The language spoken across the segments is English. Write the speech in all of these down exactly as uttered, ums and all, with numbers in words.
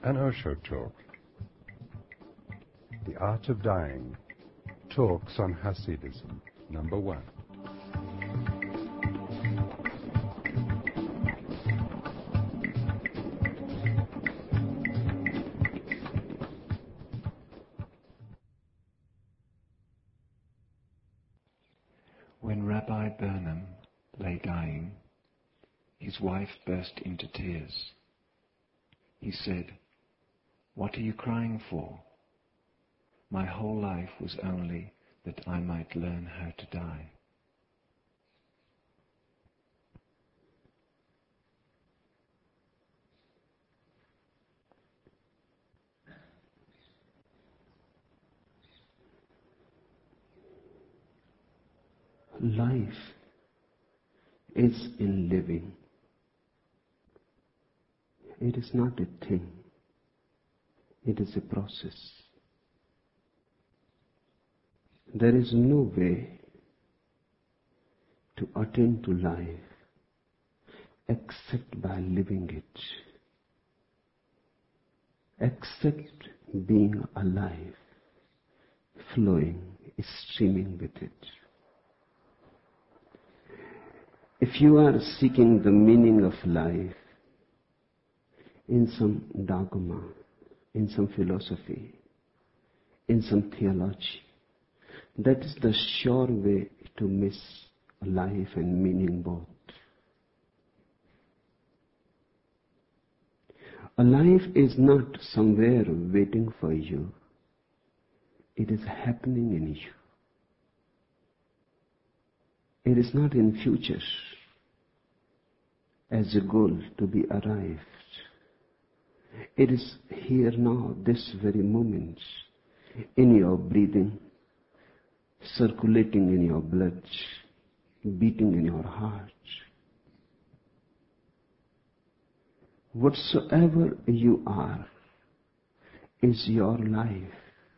An Osho Talk. The Art of Dying. Talks on Hasidism. Number one. When Rabbi Burnham lay dying, his wife burst into tears. He said, "What are you crying for? My whole life was only that I might learn how to die." Life is in living. It is not a thing. It is a process. There is no way to attain to life except by living it, except being alive, flowing, streaming with it. If you are seeking the meaning of life in some dogma, in some philosophy, in some theology, that is the sure way to miss life and meaning both. A life is not somewhere waiting for you. It is happening in you. It is not in future as a goal to be arrived. It is here now, this very moment, in your breathing, circulating in your blood, beating in your heart. Whatsoever you are is your life.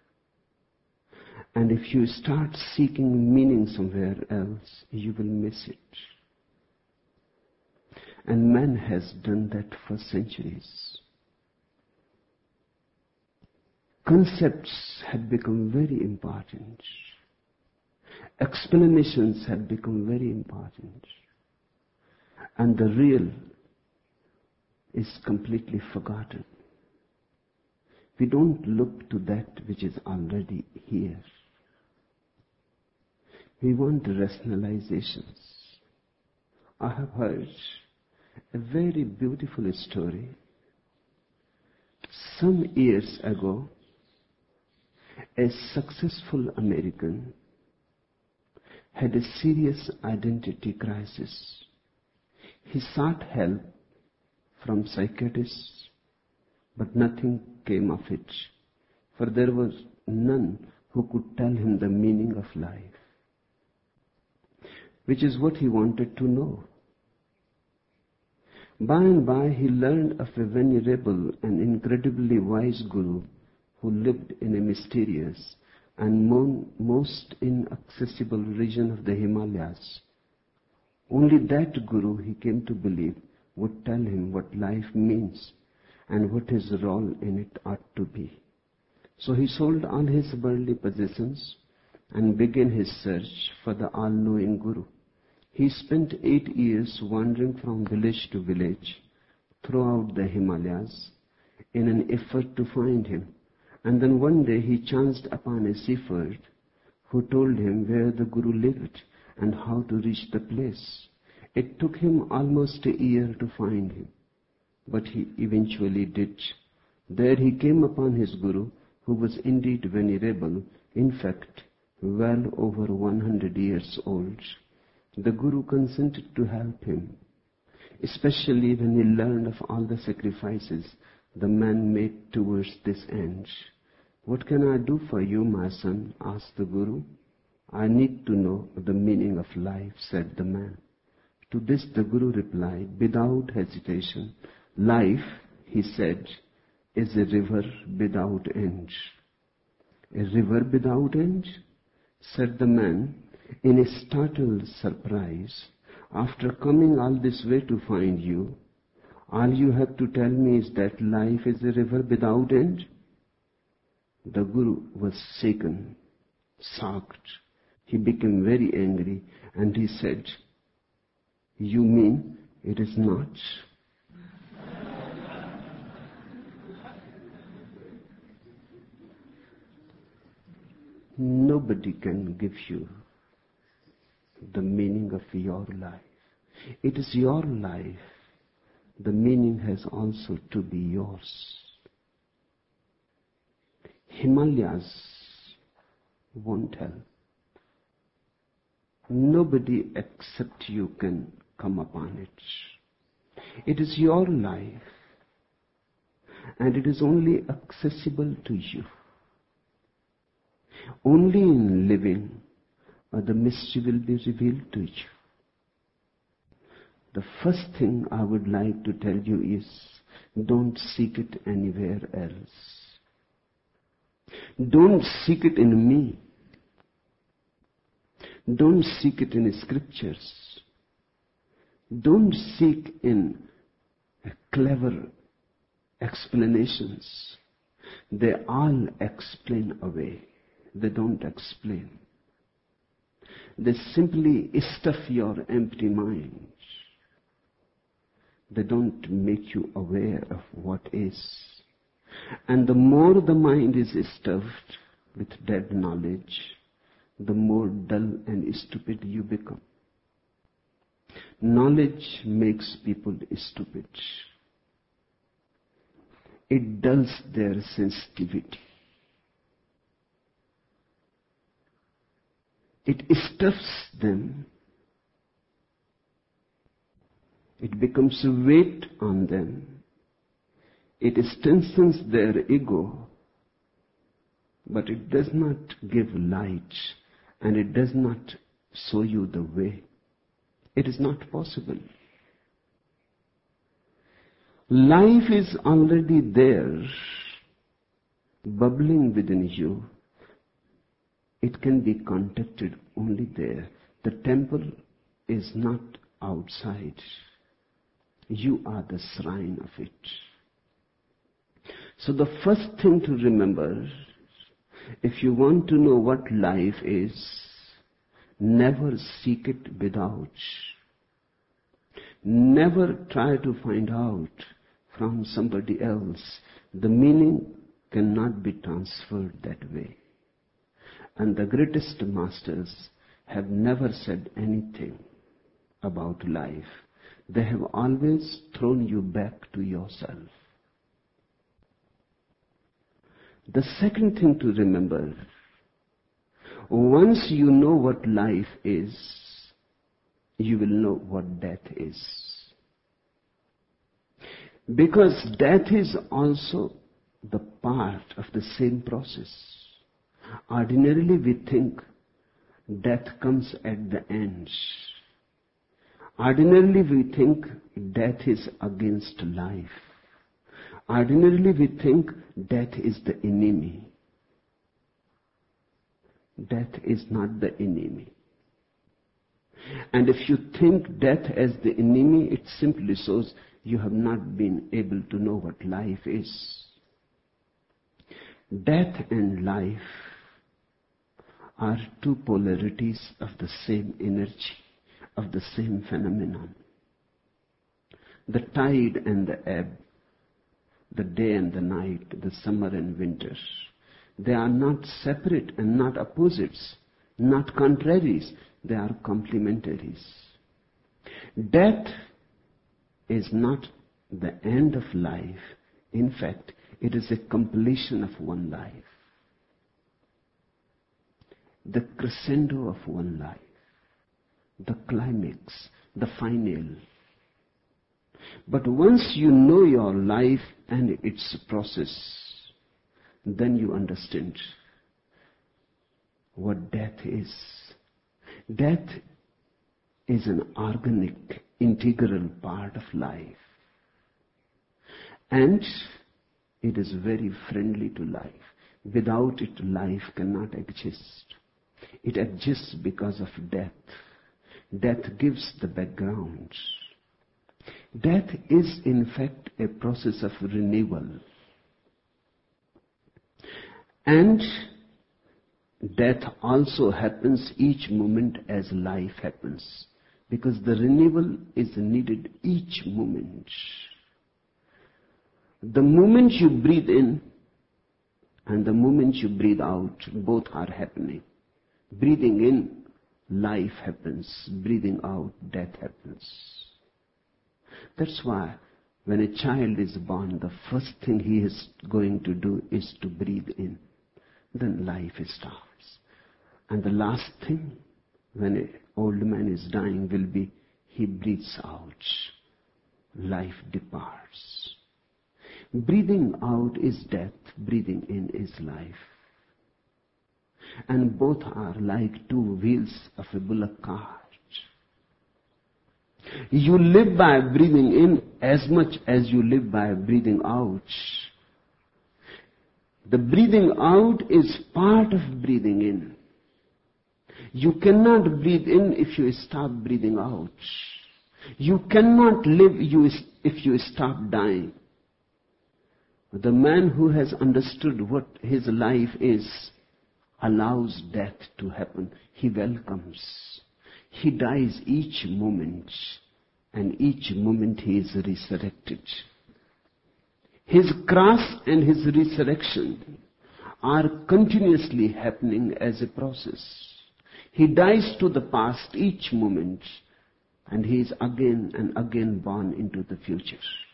And if you start seeking meaning somewhere else, you will miss it. And man has done that for centuries. Concepts have become very important. Explanations have become very important. And the real is completely forgotten. We don't look to that which is already here. We want rationalizations. I have heard a very beautiful story. Some years ago, a successful American had a serious identity crisis. He sought help from psychiatrists, but nothing came of it, for there was none who could tell him the meaning of life, which is what he wanted to know. By and by, he learned of a venerable and incredibly wise guru who lived in a mysterious and most inaccessible region of the Himalayas. Only that guru, he came to believe, would tell him what life means and what his role in it ought to be. So he sold all his worldly possessions and began his search for the all-knowing guru. He spent eight years wandering from village to village throughout the Himalayas in an effort to find him. And then one day he chanced upon a shepherd who told him where the guru lived and how to reach the place. It took him almost a year to find him, but he eventually did. There he came upon his guru, who was indeed venerable, in fact, well over one hundred years old. The guru consented to help him, especially when he learned of all the sacrifices the man made towards this end. "What can I do for you, my son?" asked the guru. "I need to know the meaning of life," said the man. To this the guru replied without hesitation, "Life," he said, "is a river without end." "A river without end?" said the man in a startled surprise. "After coming all this way to find you, All you have to tell me is that life is a river without end. The Guru was shaken, shocked. He became very angry and he said, "You mean it is not?" Nobody can give you the meaning of your life. It is your life. The meaning has also to be yours. Himalayas won't help. Nobody except you can come upon it. It is your life, and it is only accessible to you. Only in living uh, the mystery will be revealed to you. The first thing I would like to tell you is, don't seek it anywhere else. Don't seek it in me. Don't seek it in scriptures. Don't seek in clever explanations. They all explain away. They don't explain. They simply stuff your empty mind. They don't make you aware of what is. And the more the mind is stuffed with dead knowledge, the more dull and stupid you become. Knowledge makes people stupid. It dulls their sensitivity. It stuffs them. It becomes a weight on them. It strengthens their ego, but it does not give light, and it does not show you the way. It is not possible. Life is already there, bubbling within you. It can be contacted only there. The temple is not outside. You are the shrine of it. So the first thing to remember, if you want to know what life is, never seek it without. Never try to find out from somebody else. The meaning cannot be transferred that way. And the greatest masters have never said anything about life. They have always thrown you back to yourself. The second thing to remember, once you know what life is, you will know what death is. Because death is also the part of the same process. Ordinarily we think death comes at the end. Ordinarily we think death is against life. Ordinarily we think death is the enemy. Death is not the enemy. And if you think death as the enemy, it simply shows you have not been able to know what life is. Death and life are two polarities of the same energy, of the same phenomenon. The tide and the ebb, the day and the night, the summer and winter, they are not separate and not opposites, not contraries, they are complementaries. Death is not the end of life. In fact, it is a completion of one life. The crescendo of one life. The climax, the final. But once you know your life and its process, then you understand what death is. Death is an organic, integral part of life. And it is very friendly to life. Without it, life cannot exist. It exists because of death. Death gives the background. Death is in fact a process of renewal. And death also happens each moment as life happens, because the renewal is needed each moment. The moment you breathe in and the moment you breathe out, both are happening. Breathing in, life happens. Breathing out, death happens. That's why when a child is born, the first thing he is going to do is to breathe in. Then life starts. And the last thing, when an old man is dying, will be he breathes out. Life departs. Breathing out is death, breathing in is life. And both are like two wheels of a bullock cart. You live by breathing in as much as you live by breathing out. The breathing out is part of breathing in. You cannot breathe in if you stop breathing out. You cannot live if you stop dying. The man who has understood what his life is allows death to happen. He welcomes. He dies each moment, and each moment he is resurrected. His cross and his resurrection are continuously happening as a process. He dies to the past each moment, and he is again and again born into the future.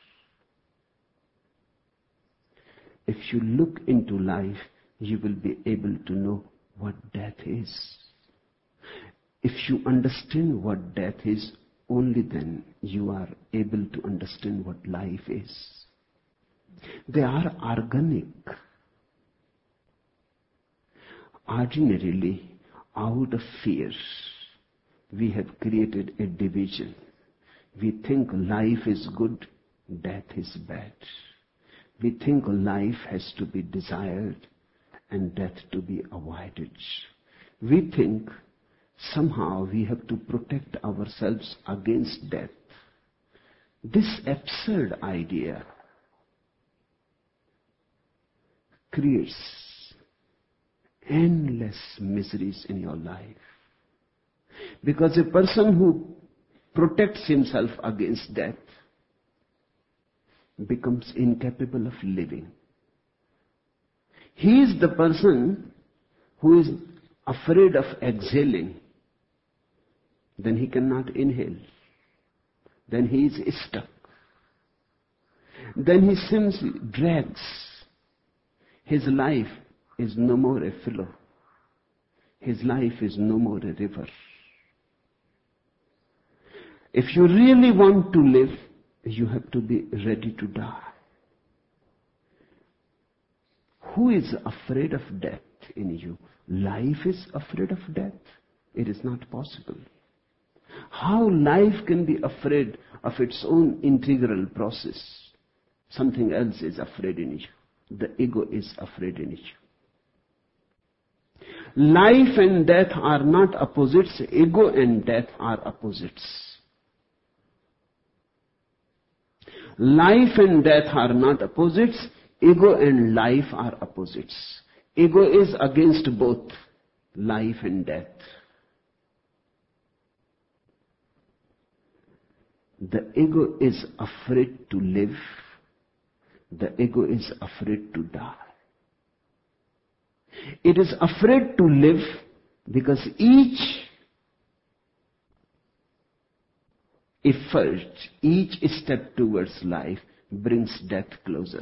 If you look into life, you will be able to know what death is. If you understand what death is, only then you are able to understand what life is. They are organic. Ordinarily, out of fear, we have created a division. We think life is good, death is bad. We think life has to be desired and death to be avoided. We think somehow we have to protect ourselves against death. This absurd idea creates endless miseries in your life. Because a person who protects himself against death becomes incapable of living. He is the person who is afraid of exhaling. Then he cannot inhale. Then he is stuck. Then he simply drags. His life is no more a flow. His life is no more a river. If you really want to live, you have to be ready to die. Who is afraid of death in you? Life is afraid of death. It is not possible. How life can be afraid of its own integral process? Something else is afraid in you. The ego is afraid in you. Life and death are not opposites. Ego and death are opposites. Life and death are not opposites. Ego and life are opposites. Ego is against both life and death. The ego is afraid to live. The ego is afraid to die. It is afraid to live because each effort, each step towards life brings death closer.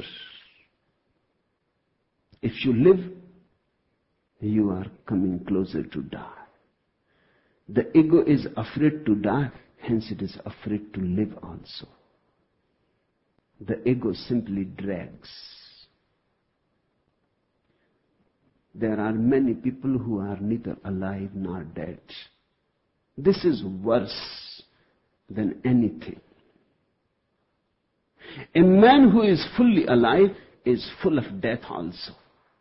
If you live, you are coming closer to die. The ego is afraid to die, hence it is afraid to live also. The ego simply drags. There are many people who are neither alive nor dead. This is worse than anything. A man who is fully alive is full of death also.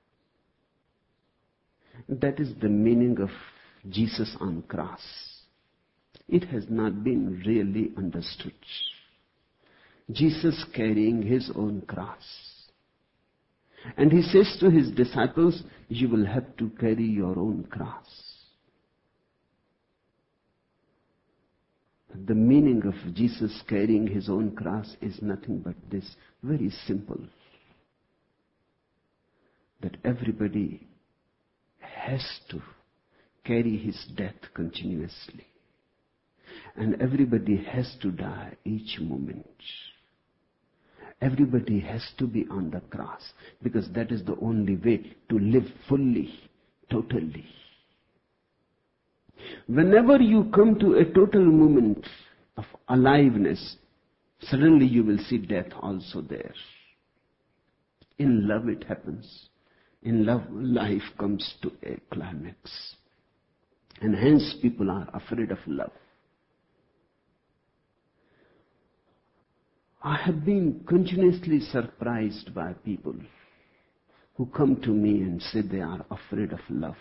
That is the meaning of Jesus on cross. It has not been really understood. Jesus carrying his own cross. And he says to his disciples, you will have to carry your own cross. The meaning of Jesus carrying his own cross is nothing but this, very simple. That everybody has to carry his death continuously. And everybody has to die each moment. Everybody has to be on the cross, because that is the only way to live fully, totally. Whenever you come to a total moment of aliveness, suddenly you will see death also there. In love it happens. In love, life comes to a climax. And hence people are afraid of love. I have been continuously surprised by people who come to me and say they are afraid of love.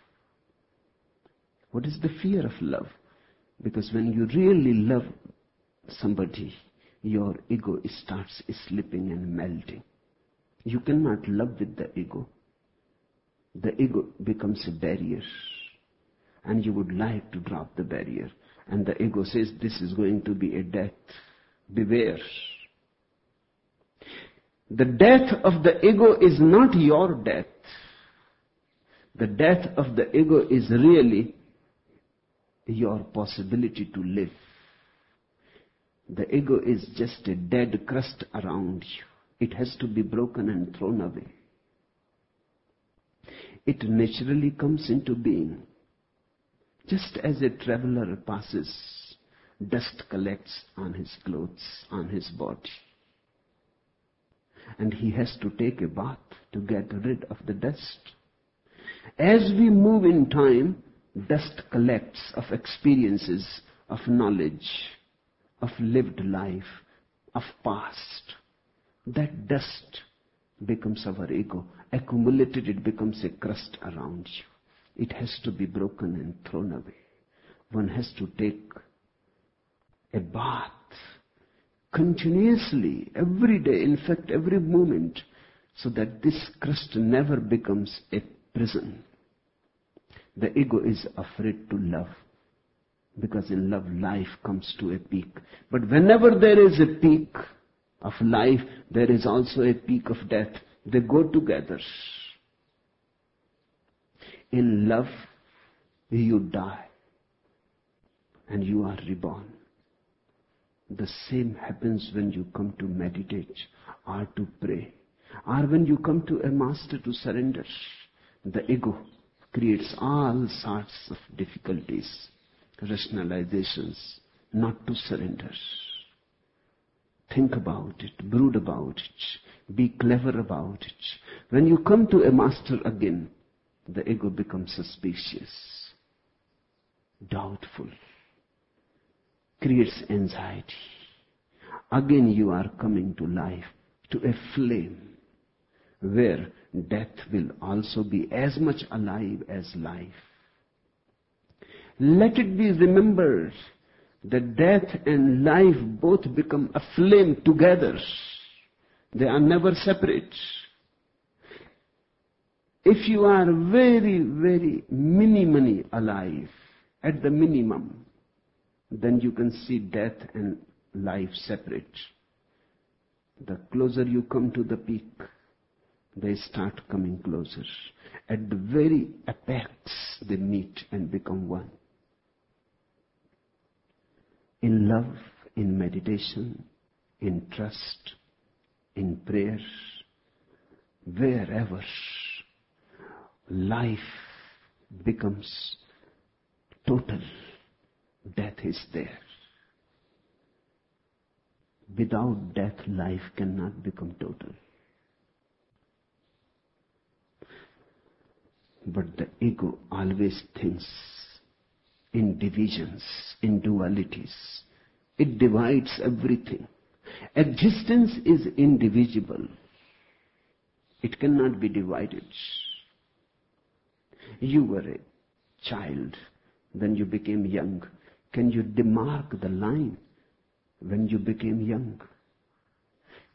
What is the fear of love? Because when you really love somebody, your ego starts slipping and melting. You cannot love with the ego. The ego becomes a barrier. And you would like to drop the barrier. And the ego says, this is going to be a death. Beware. The death of the ego is not your death. The death of the ego is really your possibility to live. The ego is just a dead crust around you. It has to be broken and thrown away. It naturally comes into being. Just as a traveler passes, dust collects on his clothes, on his body. And he has to take a bath to get rid of the dust. As we move in time, dust collects of experiences, of knowledge, of lived life, of past. That dust becomes our ego. Accumulated, it becomes a crust around you. It has to be broken and thrown away. One has to take a bath continuously, every day, in fact every moment, so that this crust never becomes a prison. The ego is afraid to love, because in love life comes to a peak. But whenever there is a peak of life, there is also a peak of death. They go together. In love, you die and you are reborn. The same happens when you come to meditate or to pray, or when you come to a master to surrender. The ego creates all sorts of difficulties, rationalizations, not to surrender. Think about it, brood about it, be clever about it. When you come to a master again, the ego becomes suspicious, doubtful, creates anxiety. Again you are coming to life, to a flame, where death will also be as much alive as life. Let it be remembered that death and life both become a flame together. They are never separate. If you are very, very minimally alive, at the minimum, then you can see death and life separate. The closer you come to the peak, they start coming closer. At the very apex, they meet and become one. In love, in meditation, in trust, in prayer, wherever life becomes total, death is there. Without death, life cannot become total. But the ego always thinks in divisions, in dualities. It divides everything. Existence is indivisible. It cannot be divided. You were a child, then you became young. Can you demark the line when you became young?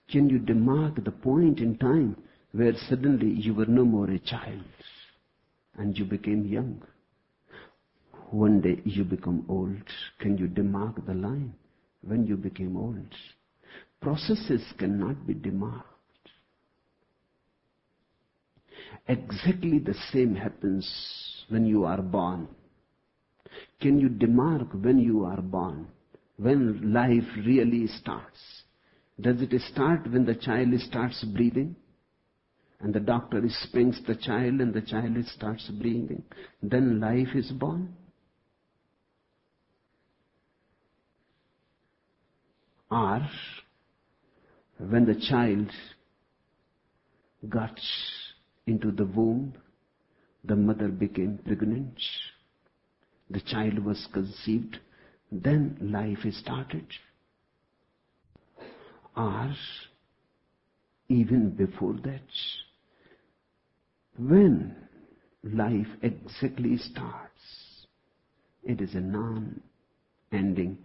Can you demark the point in time where suddenly you were no more a child and you became young? One day you become old. Can you demark the line when you became old? Processes cannot be demarked. Exactly the same happens when you are born. Can you demark when you are born? When life really starts? Does it start when the child starts breathing? And the doctor spanks the child and the child starts breathing. Then life is born? Or when the child got into the womb, the mother became pregnant, the child was conceived, then life started. Or even before that, when life exactly starts, it is a non-ending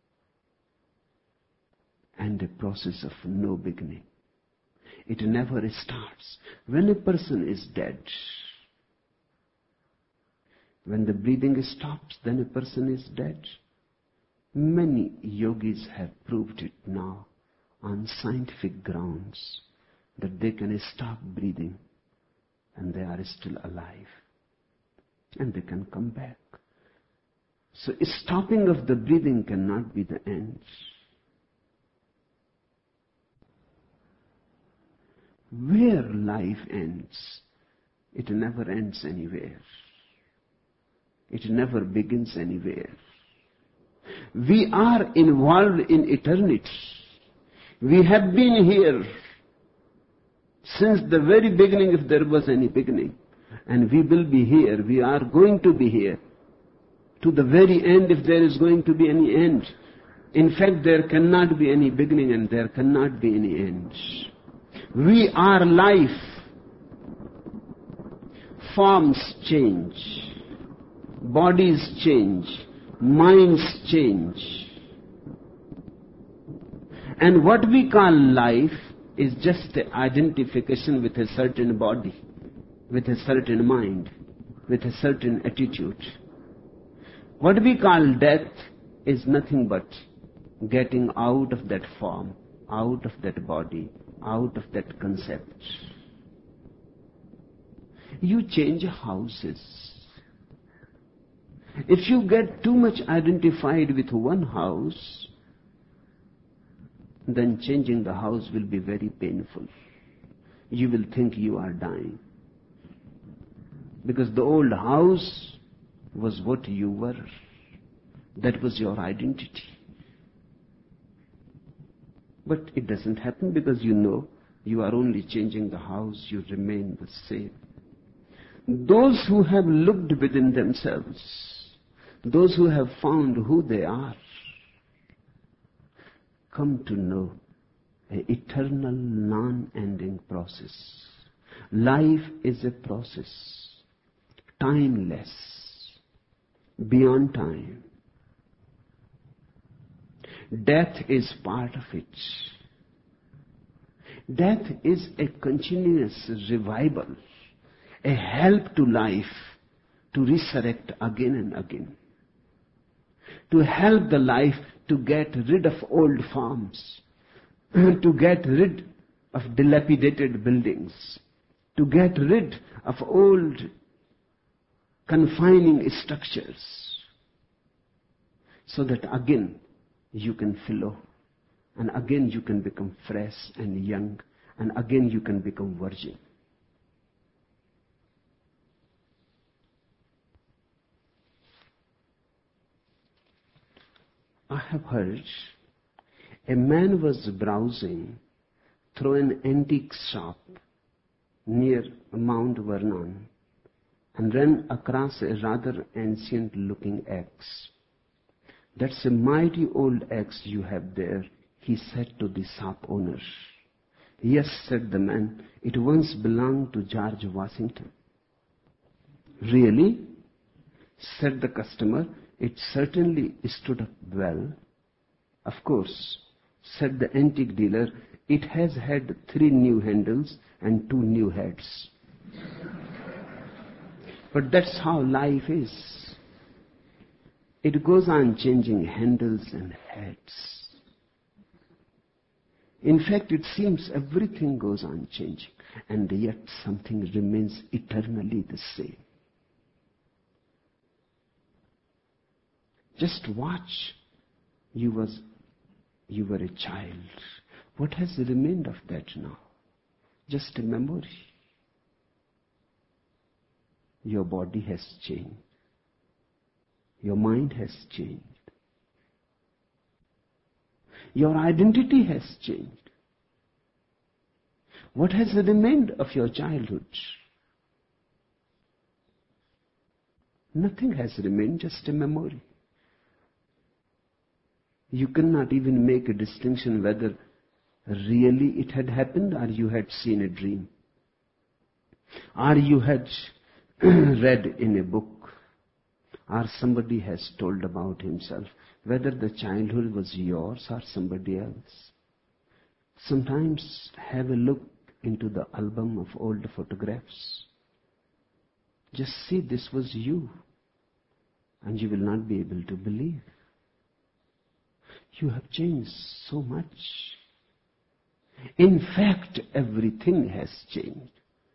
and a process of no beginning. It never starts. When a person is dead, when the breathing stops, then a person is dead. Many yogis have proved it now on scientific grounds that they can stop breathing and they are still alive and they can come back. So stopping of the breathing cannot be the end. Where life ends, it never ends anywhere. It never begins anywhere. We are involved in eternity. We have been here since the very beginning, if there was any beginning. And we will be here. We are going to be here to the very end, if there is going to be any end. In fact, there cannot be any beginning and there cannot be any end. We are life. Forms change. Bodies change. Minds change. And what we call life is just the identification with a certain body, with a certain mind, with a certain attitude. What we call death is nothing but getting out of that form, out of that body, out of that concept. You change houses. If you get too much identified with one house, then changing the house will be very painful. You will think you are dying. Because the old house was what you were. That was your identity. But it doesn't happen because you know you are only changing the house, you remain the same. Those who have looked within themselves, those who have found who they are, come to know an eternal, non-ending process. Life is a process, timeless, beyond time. Death is part of it. Death is a continuous revival, a help to life to resurrect again and again, to help the life to get rid of old forms, to get rid of dilapidated buildings, to get rid of old confining structures, so that again you can flow, and again you can become fresh and young, and again you can become virgin. I have heard a man was browsing through an antique shop near Mount Vernon and ran across a rather ancient looking axe. "That's a mighty old axe you have there," he said to the shop owner. "Yes," said the man, "it once belonged to George Washington." "Really?" said the customer. "It certainly stood up well." "Of course," said the antique dealer, it has had three new handles and two new heads. But that's how life is. It goes on changing handles and heads. In fact, it seems everything goes on changing, and yet something remains eternally the same. Just watch. You was, you were a child. What has remained of that now? Just a memory. Your body has changed. Your mind has changed. Your identity has changed. What has remained of your childhood? Nothing has remained, just a memory. You cannot even make a distinction whether really it had happened or you had seen a dream, or you had read in a book, or somebody has told about himself, whether the childhood was yours or somebody else. Sometimes have a look into the album of old photographs. Just see this was you, and you will not be able to believe. You have changed so much. In fact, everything has changed.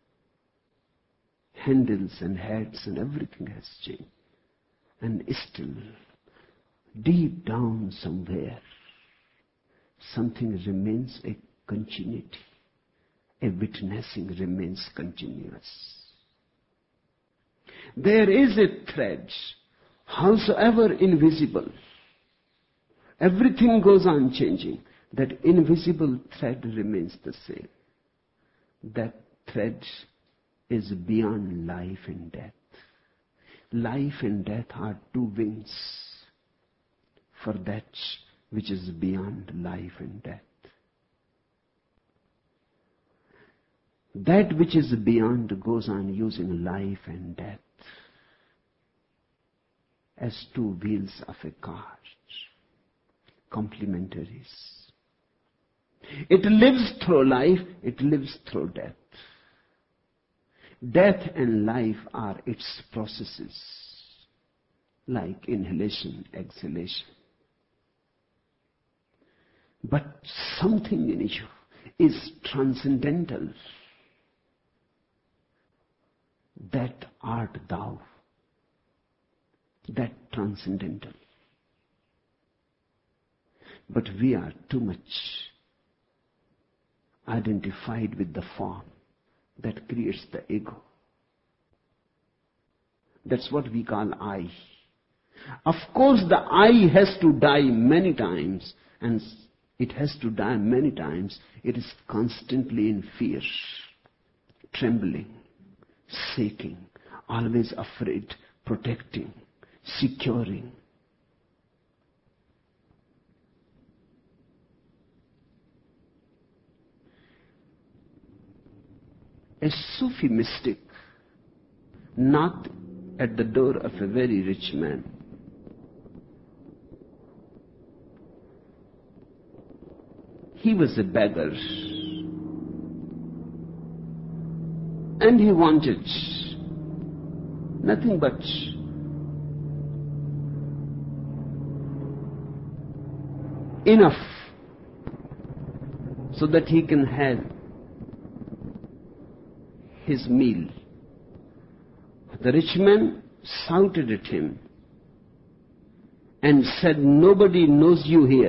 Handles and heads and everything has changed. And still, deep down somewhere, something remains a continuity. A witnessing remains continuous. There is a thread, howsoever invisible. Everything goes on changing. That invisible thread remains the same. That thread is beyond life and death. Life and death are two wings for that which is beyond life and death. That which is beyond goes on using life and death as two wheels of a car, complementaries. It lives through life, it lives through death. Death and life are its processes, like inhalation, exhalation. But something in you is transcendental. That art thou. That transcendental. But we are too much identified with the form that creates the ego. That's what we call I. Of course, the I has to die many times, and it has to die many times. It is constantly in fear, trembling, shaking, always afraid, protecting, securing. A Sufi mystic knocked at the door of a very rich man. He was a beggar, and he wanted nothing but enough so that he can have his meal. The rich man shouted at him and said, "Nobody knows you here.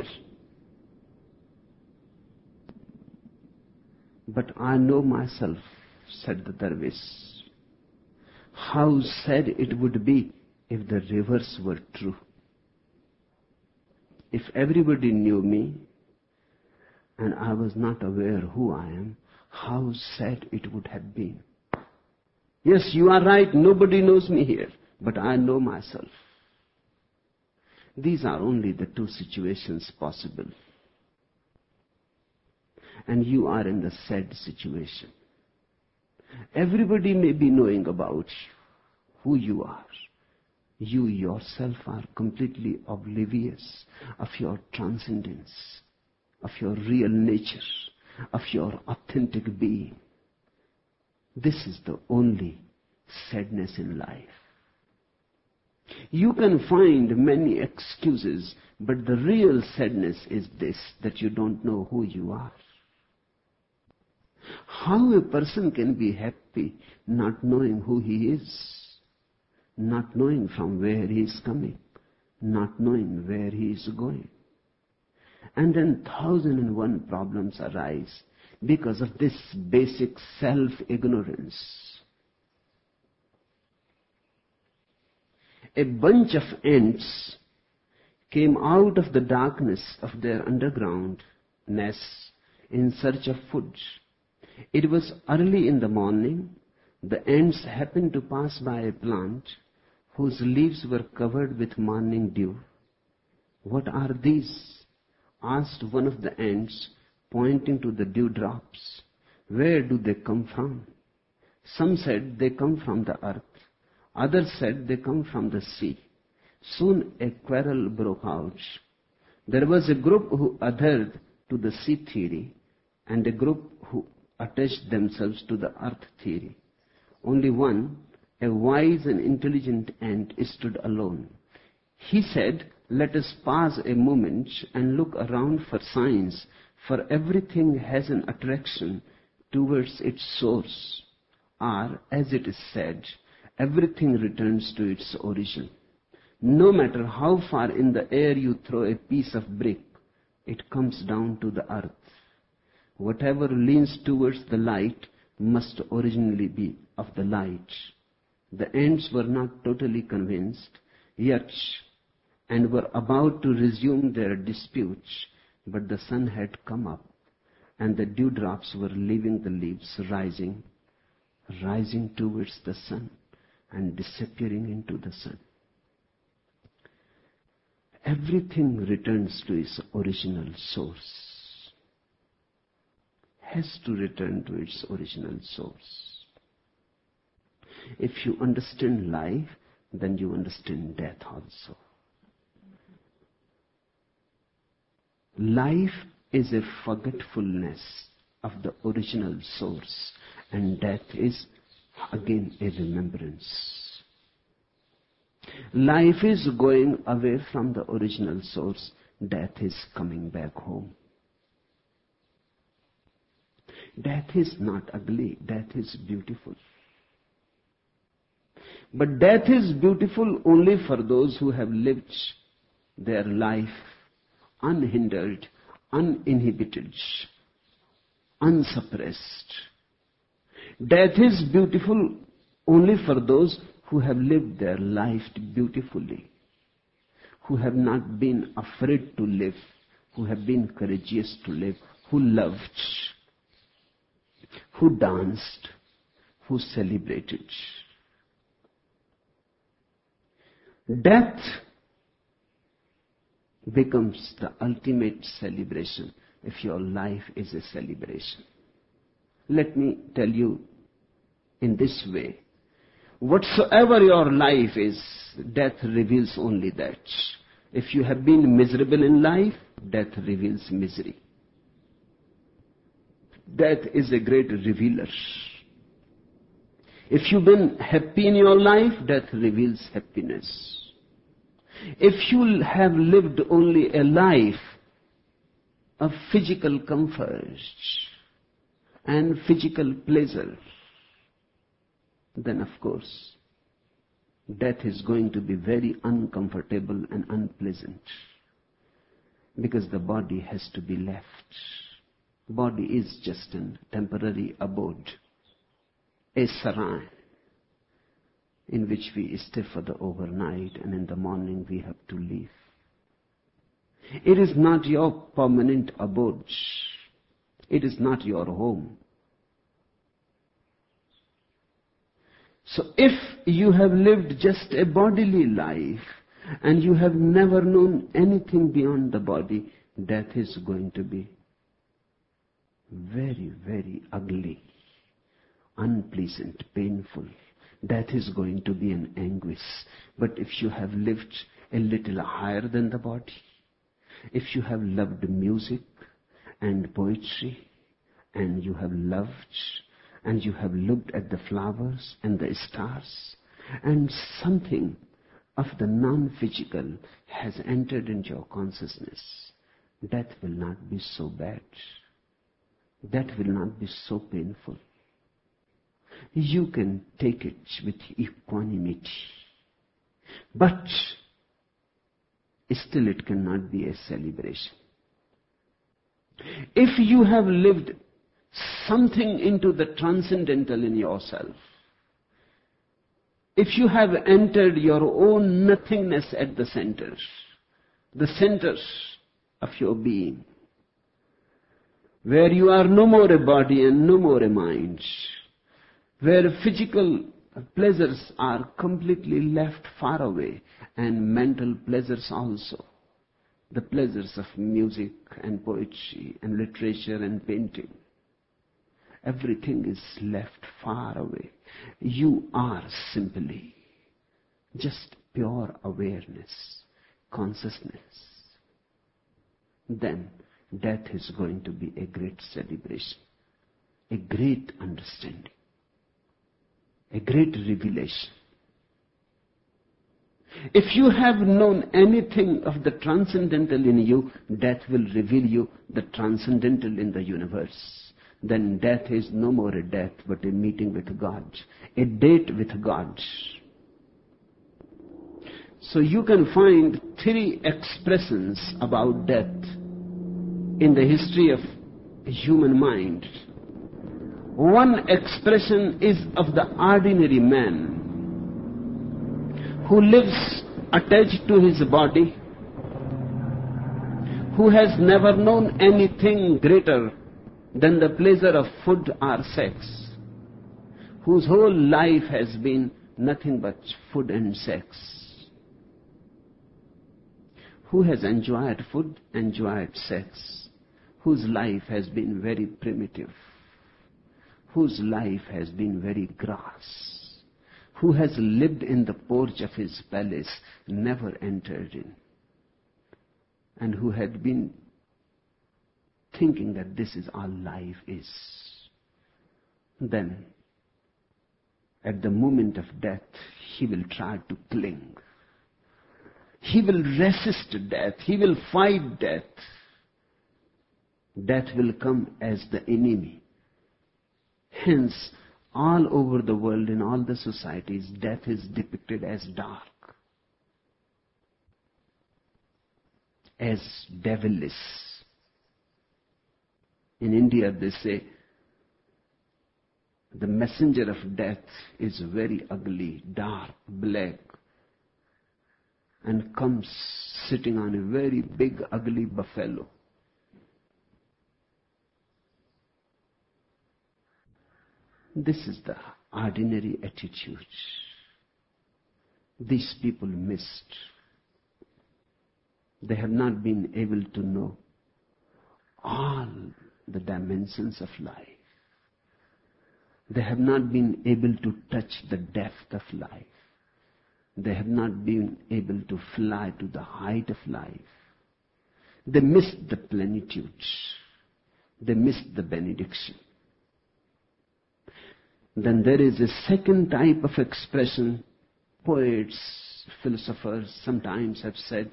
But I know myself," said the dervish. How sad it would be if the reverse were true. If everybody knew me and I was not aware who I am, how sad it would have been. Yes, you are right, nobody knows me here, but I know myself. These are only the two situations possible. And you are in the sad situation. Everybody may be knowing about who you are. You yourself are completely oblivious of your transcendence, of your real nature, of your authentic being. This is the only sadness in life. You can find many excuses, but the real sadness is this, that you don't know who you are. How a person can be happy not knowing who he is, not knowing from where he is coming, not knowing where he is going. And then thousand and one problems arise because of this basic self-ignorance. A bunch of ants came out of the darkness of their underground nests in search of food. It was early in the morning. The ants happened to pass by a plant whose leaves were covered with morning dew. "What are these?" asked one of the ants, pointing to the dewdrops. "Where do they come from?" Some said they come from the earth. Others said they come from the sea. Soon a quarrel broke out. There was a group who adhered to the sea theory and a group who attached themselves to the earth theory. Only one, a wise and intelligent ant, stood alone. He said, "Let us pause a moment and look around for signs, for everything has an attraction towards its source. Or, as it is said, everything returns to its origin. No matter how far in the air you throw a piece of brick, it comes down to the earth. Whatever leans towards the light must originally be of the light." The ants were not totally convinced yet and were about to resume their disputes, but the sun had come up and the dewdrops were leaving the leaves, rising, rising towards the sun and disappearing into the sun. Everything returns to its original source, has to return to its original source. If you understand life, then you understand death also. Life is a forgetfulness of the original source, and death is again a remembrance. Life is going away from the original source. Death is coming back home. Death is not ugly. Death is beautiful. But death is beautiful only for those who have lived their life unhindered, uninhibited, unsuppressed. Death is beautiful only for those who have lived their life beautifully, who have not been afraid to live, who have been courageous to live, who loved, who danced, who celebrated. Death becomes the ultimate celebration if your life is a celebration. Let me tell you in this way. Whatsoever your life is, death reveals only that. If you have been miserable in life, death reveals misery. Death is a great revealer. If you've been happy in your life, death reveals happiness. If you have lived only a life of physical comfort and physical pleasure, then of course, death is going to be very uncomfortable and unpleasant, because the body has to be left. Body is just a temporary abode, a sarai, in which we stay for the overnight, and in the morning we have to leave. It is not your permanent abode. It is not your home. So if you have lived just a bodily life and you have never known anything beyond the body, death is going to be very, very ugly, unpleasant, painful. Death is going to be an anguish. But if you have lived a little higher than the body, if you have loved music and poetry and you have loved, and you have looked at the flowers and the stars, and something of the non-physical has entered into your consciousness, death will not be so bad. That will not be so painful. You can take it with equanimity. But still it cannot be a celebration. If you have lived something into the transcendental in yourself, if you have entered your own nothingness at the center, the centers of your being, where you are no more a body and no more a mind, where physical pleasures are completely left far away, and mental pleasures also, the pleasures of music and poetry and literature and painting, everything is left far away. You are simply just pure awareness, consciousness. Then death is going to be a great celebration, a great understanding, a great revelation. If you have known anything of the transcendental in you, death will reveal you the transcendental in the universe. Then death is no more a death, but a meeting with God, a date with God. So you can find three expressions about death in the history of human mind. One expression is of the ordinary man who lives attached to his body, who has never known anything greater than the pleasure of food or sex, whose whole life has been nothing but food and sex, who has enjoyed food, enjoyed sex, whose life has been very primitive, whose life has been very grass, who has lived in the porch of his palace, never entered in, and who had been thinking that this is all life is. Then, at the moment of death, he will try to cling. He will resist death. He will fight death. Death will come as the enemy. Hence, all over the world, in all the societies, death is depicted as dark, as devilish. In India, they say, the messenger of death is very ugly, dark, black, and comes sitting on a very big, ugly buffalo. This is the ordinary attitude these people missed. They have not been able to know all the dimensions of life. They have not been able to touch the depth of life. They have not been able to fly to the height of life. They missed the plenitude. They missed the benediction. Then there is a second type of expression. Poets, philosophers sometimes have said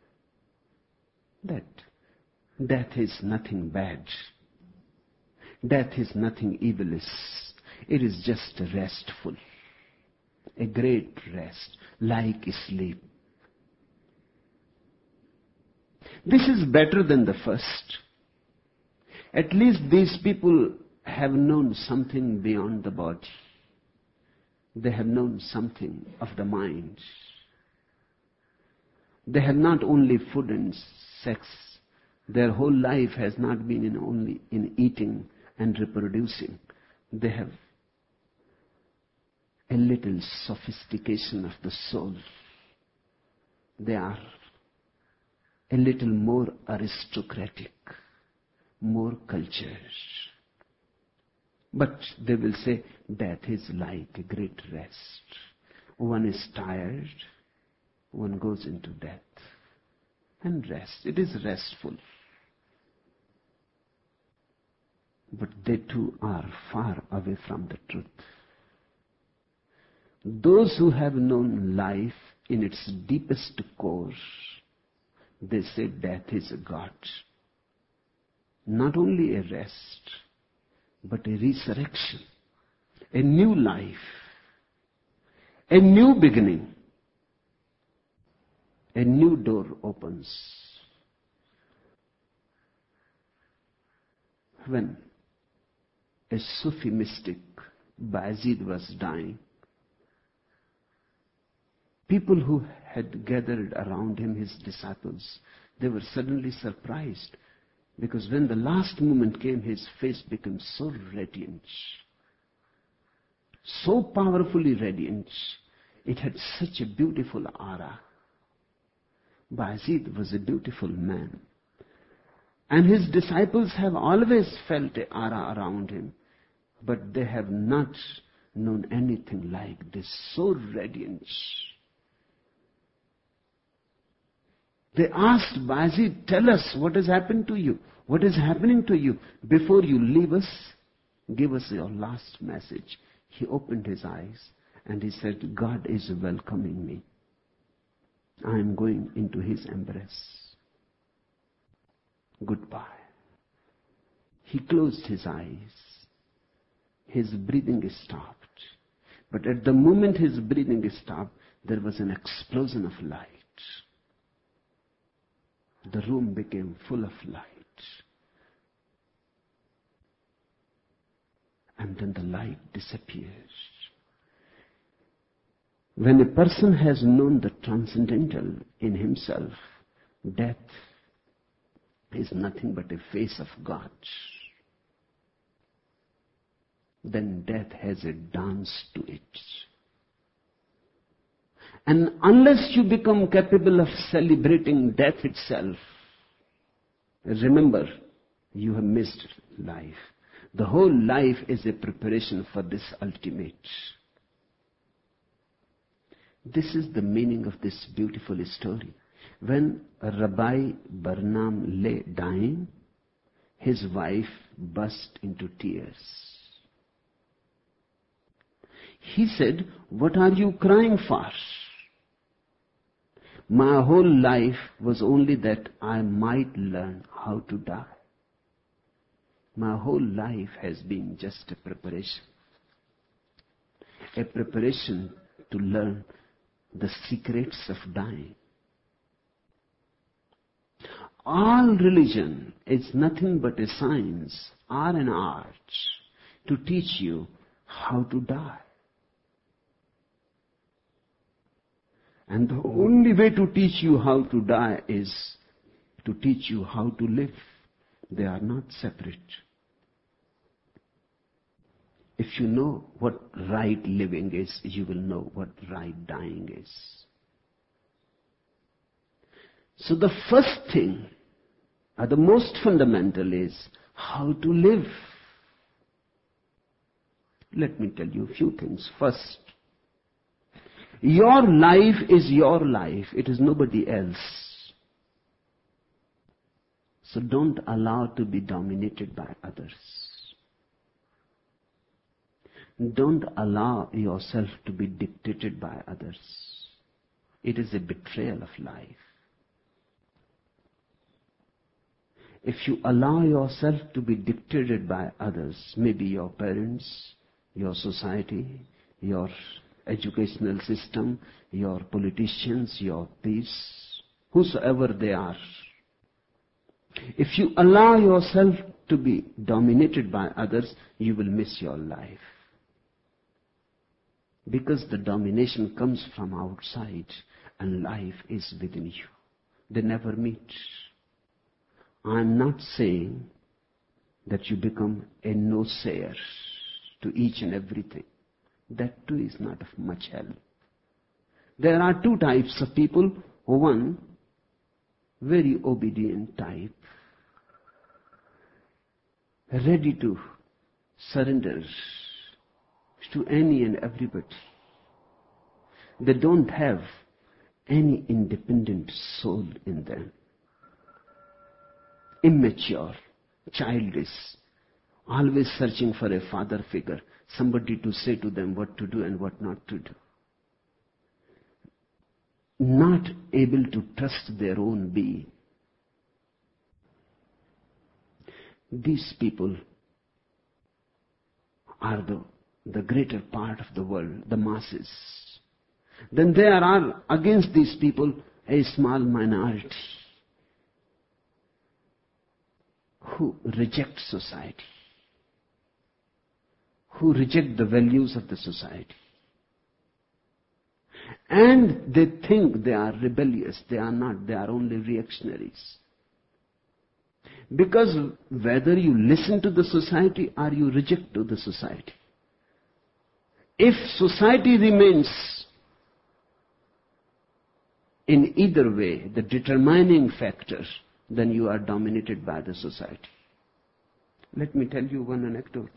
that death is nothing bad. Death is nothing evilous. It is just restful. A great rest, like sleep. This is better than the first. At least these people have known something beyond the body. They have known something of the mind. They have not only food and sex. Their whole life has not been in only in eating and reproducing. They have a little sophistication of the soul. They are a little more aristocratic, more cultured. But they will say, death is like a great rest. One is tired, one goes into death and rest. It is restful. but they too are far away from the truth. Those who have known life in its deepest core, they say death is a God. Not only a rest, but a resurrection, a new life, a new beginning. A new door opens. When a Sufi mystic, Bayezid, was dying, people who had gathered around him, his disciples, they were suddenly surprised, because when the last moment came, his face became so radiant, so powerfully radiant. It had such a beautiful aura. Bayezid was a beautiful man, and his disciples have always felt an aura around him, but they have not known anything like this, so radiant. They asked Bayezid, tell us what has happened to you. What is happening to you? Before you leave us, give us your last message. He opened his eyes and he said, God is welcoming me. I am going into his embrace. Goodbye. He closed his eyes. His breathing stopped. But at the moment his breathing stopped, there was an explosion of light. The room became full of light. And then the light disappears. When a person has known the transcendental in himself, death is nothing but a face of God. Then death has a dance to it. And unless you become capable of celebrating death itself, remember, you have missed life. The whole life is a preparation for this ultimate. This is the meaning of this beautiful story. When Rabbi Burnham lay dying, his wife burst into tears. He said, "What are you crying for? My whole life was only that I might learn how to die. My whole life has been just a preparation. A preparation to learn the secrets of dying." All religion is nothing but a science or an art to teach you how to die. And the only way to teach you how to die is to teach you how to live. They are not separate. If you know what right living is, you will know what right dying is. So the first thing, or the most fundamental, is how to live. Let me tell you a few things. First, your life is your life. It is nobody else. So don't allow to be dominated by others. Don't allow yourself to be dictated by others. It is a betrayal of life. If you allow yourself to be dictated by others, maybe your parents, your society, your educational system, your politicians, your thieves, whosoever they are, if you allow yourself to be dominated by others, you will miss your life. Because the domination comes from outside and life is within you. They never meet. I am not saying that you become a no-sayer to each and everything. That too is not of much help. There are two types of people. One, very obedient type, ready to surrender to any and everybody. They don't have any independent soul in them. Immature, childish, always searching for a father figure, somebody to say to them what to do and what not to do. Not able to trust their own being. These people are the, the greater part of the world, the masses. Then there are against these people a small minority who reject society, who reject the values of the society. And they think they are rebellious. They are not. They are only reactionaries. Because whether you listen to the society or you reject to the society, if society remains in either way the determining factor, then you are dominated by the society. Let me tell you one anecdote.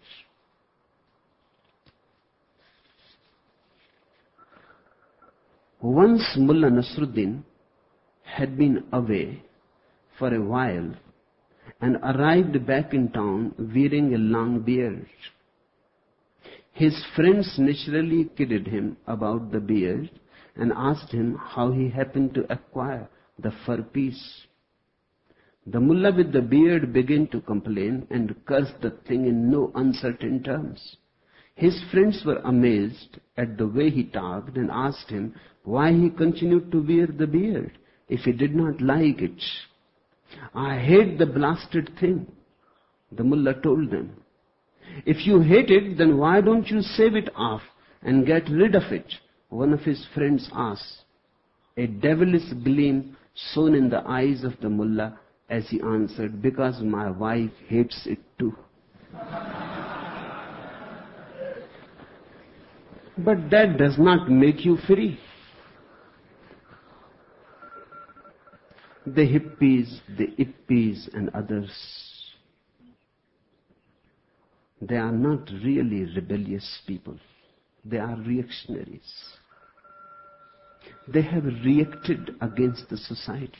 Once Mullah Nasruddin had been away for a while and arrived back in town wearing a long beard. His friends naturally kidded him about the beard and asked him how he happened to acquire the fur piece. The mullah with the beard began to complain and curse the thing in no uncertain terms. His friends were amazed at the way he talked and asked him why he continued to wear the beard if he did not like it. I hate the blasted thing, the mullah told them. If you hate it, then why don't you shave it off and get rid of it? One of his friends asked. A devilish gleam shone in the eyes of the mullah as he answered, because my wife hates it too. But that does not make you free. The hippies, the ippies and others, they are not really rebellious people. They are reactionaries. They have reacted against the society.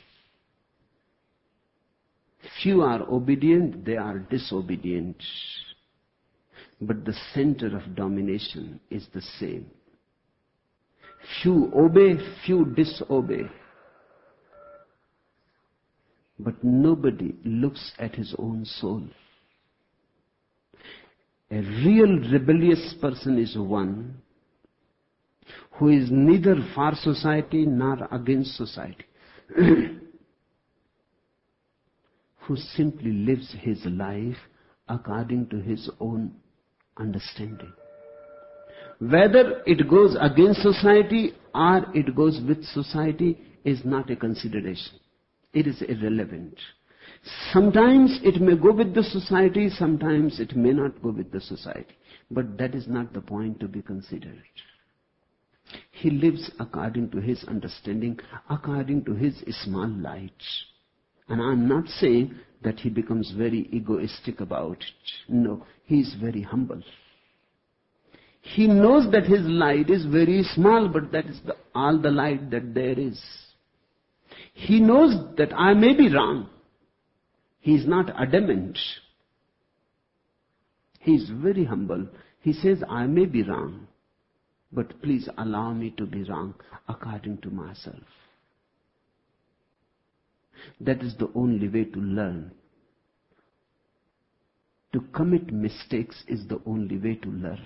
Few are obedient, they are disobedient. But the center of domination is the same. Few obey, few disobey. But nobody looks at his own soul. A real rebellious person is one who is neither for society nor against society, who simply lives his life according to his own understanding. Whether it goes against society or it goes with society is not a consideration. It is irrelevant. Sometimes it may go with the society, sometimes it may not go with the society. But that is not the point to be considered. He lives according to his understanding, according to his small light. And I'm not saying that he becomes very egoistic about it. No, he is very humble. He knows that his light is very small, but that is the, all the light that there is. He knows that I may be wrong. He is not adamant. He is very humble. He says, I may be wrong, but please allow me to be wrong according to myself. That is the only way to learn. To commit mistakes is the only way to learn.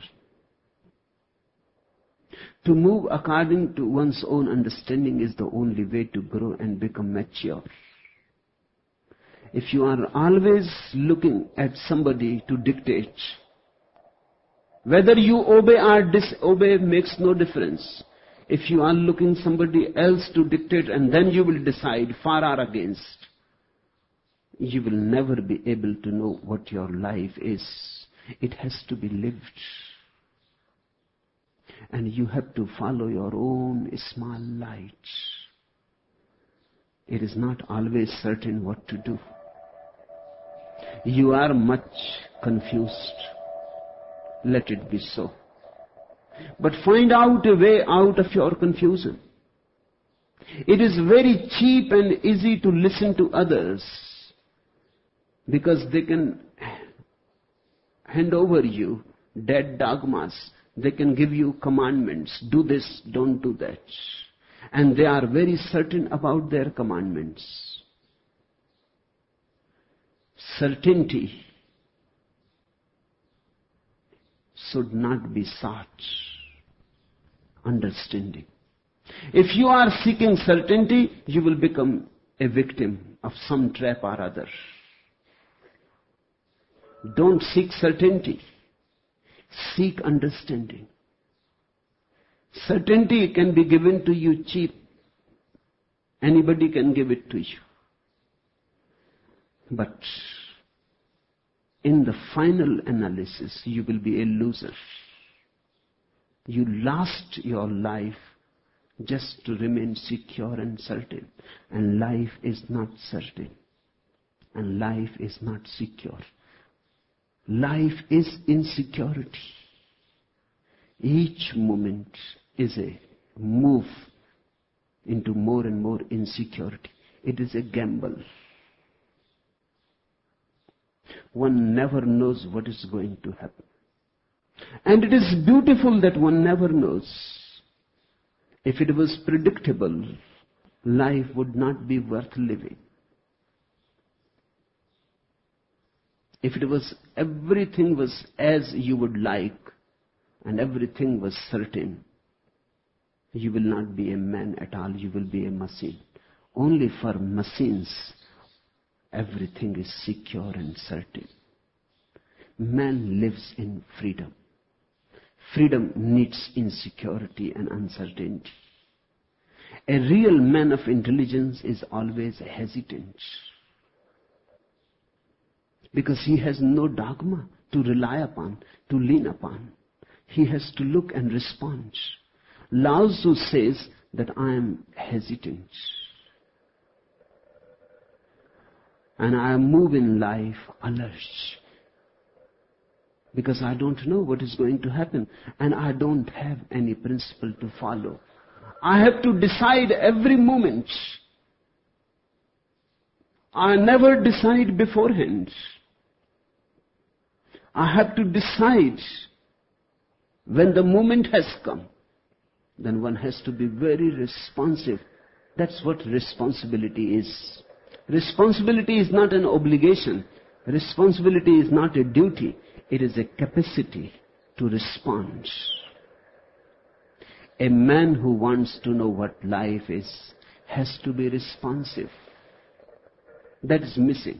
To move according to one's own understanding is the only way to grow and become mature. If you are always looking at somebody to dictate, whether you obey or disobey makes no difference. If you are looking somebody else to dictate and then you will decide for or against, you will never be able to know what your life is. It has to be lived. And you have to follow your own small light. It is not always certain what to do. You are much confused. Let it be so. But find out a way out of your confusion. It is very cheap and easy to listen to others because they can hand over you dead dogmas. They can give you commandments. Do this, don't do that. And they are very certain about their commandments. Certainty should not be sought. Understanding. If you are seeking certainty, you will become a victim of some trap or other. Don't seek certainty. Seek understanding. Certainty can be given to you cheap. Anybody can give it to you. But in the final analysis, you will be a loser. You lost your life just to remain secure and certain. And life is not certain. And life is not secure. Life is insecurity. Each moment is a move into more and more insecurity. It is a gamble. One never knows what is going to happen. And it is beautiful that one never knows. If it was predictable, life would not be worth living. If it was, everything was as you would like, and everything was certain, you will not be a man at all, you will be a machine. Only for machines, everything is secure and certain. Man lives in freedom. Freedom needs insecurity and uncertainty. A real man of intelligence is always hesitant, because he has no dogma to rely upon, to lean upon. He has to look and respond. Lao Tzu says that I am hesitant. And I move in life alert. Because I don't know what is going to happen. And I don't have any principle to follow. I have to decide every moment. I never decide beforehand. I have to decide when the moment has come. Then one has to be very responsive. That's what responsibility is. Responsibility is not an obligation. Responsibility is not a duty. It is a capacity to respond. A man who wants to know what life is has to be responsive. That is missing.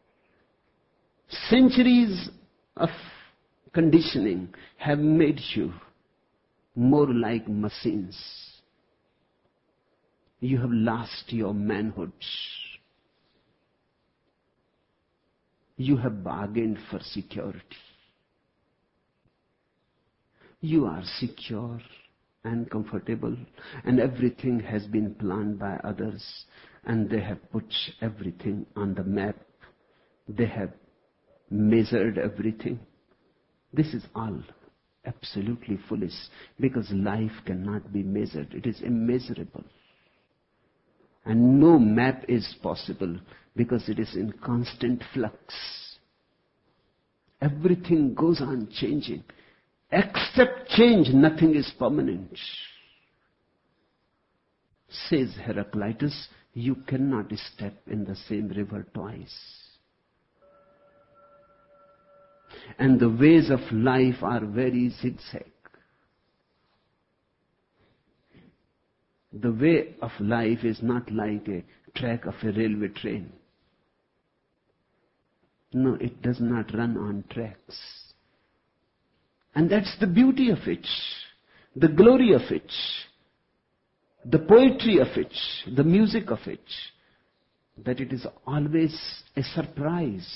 Centuries of conditioning have made you more like machines. You have lost your manhood. You have bargained for security. You are secure and comfortable, and everything has been planned by others, and they have put everything on the map. They have measured everything. This is all absolutely foolish, because life cannot be measured. It is immeasurable. And no map is possible, because it is in constant flux. Everything goes on changing. Except change, nothing is permanent. Says Heraclitus, you cannot step in the same river twice. And the ways of life are very zigzag. The way of life is not like a track of a railway train. No, it does not run on tracks. And that's the beauty of it, the glory of it, the poetry of it, the music of it, that it is always a surprise.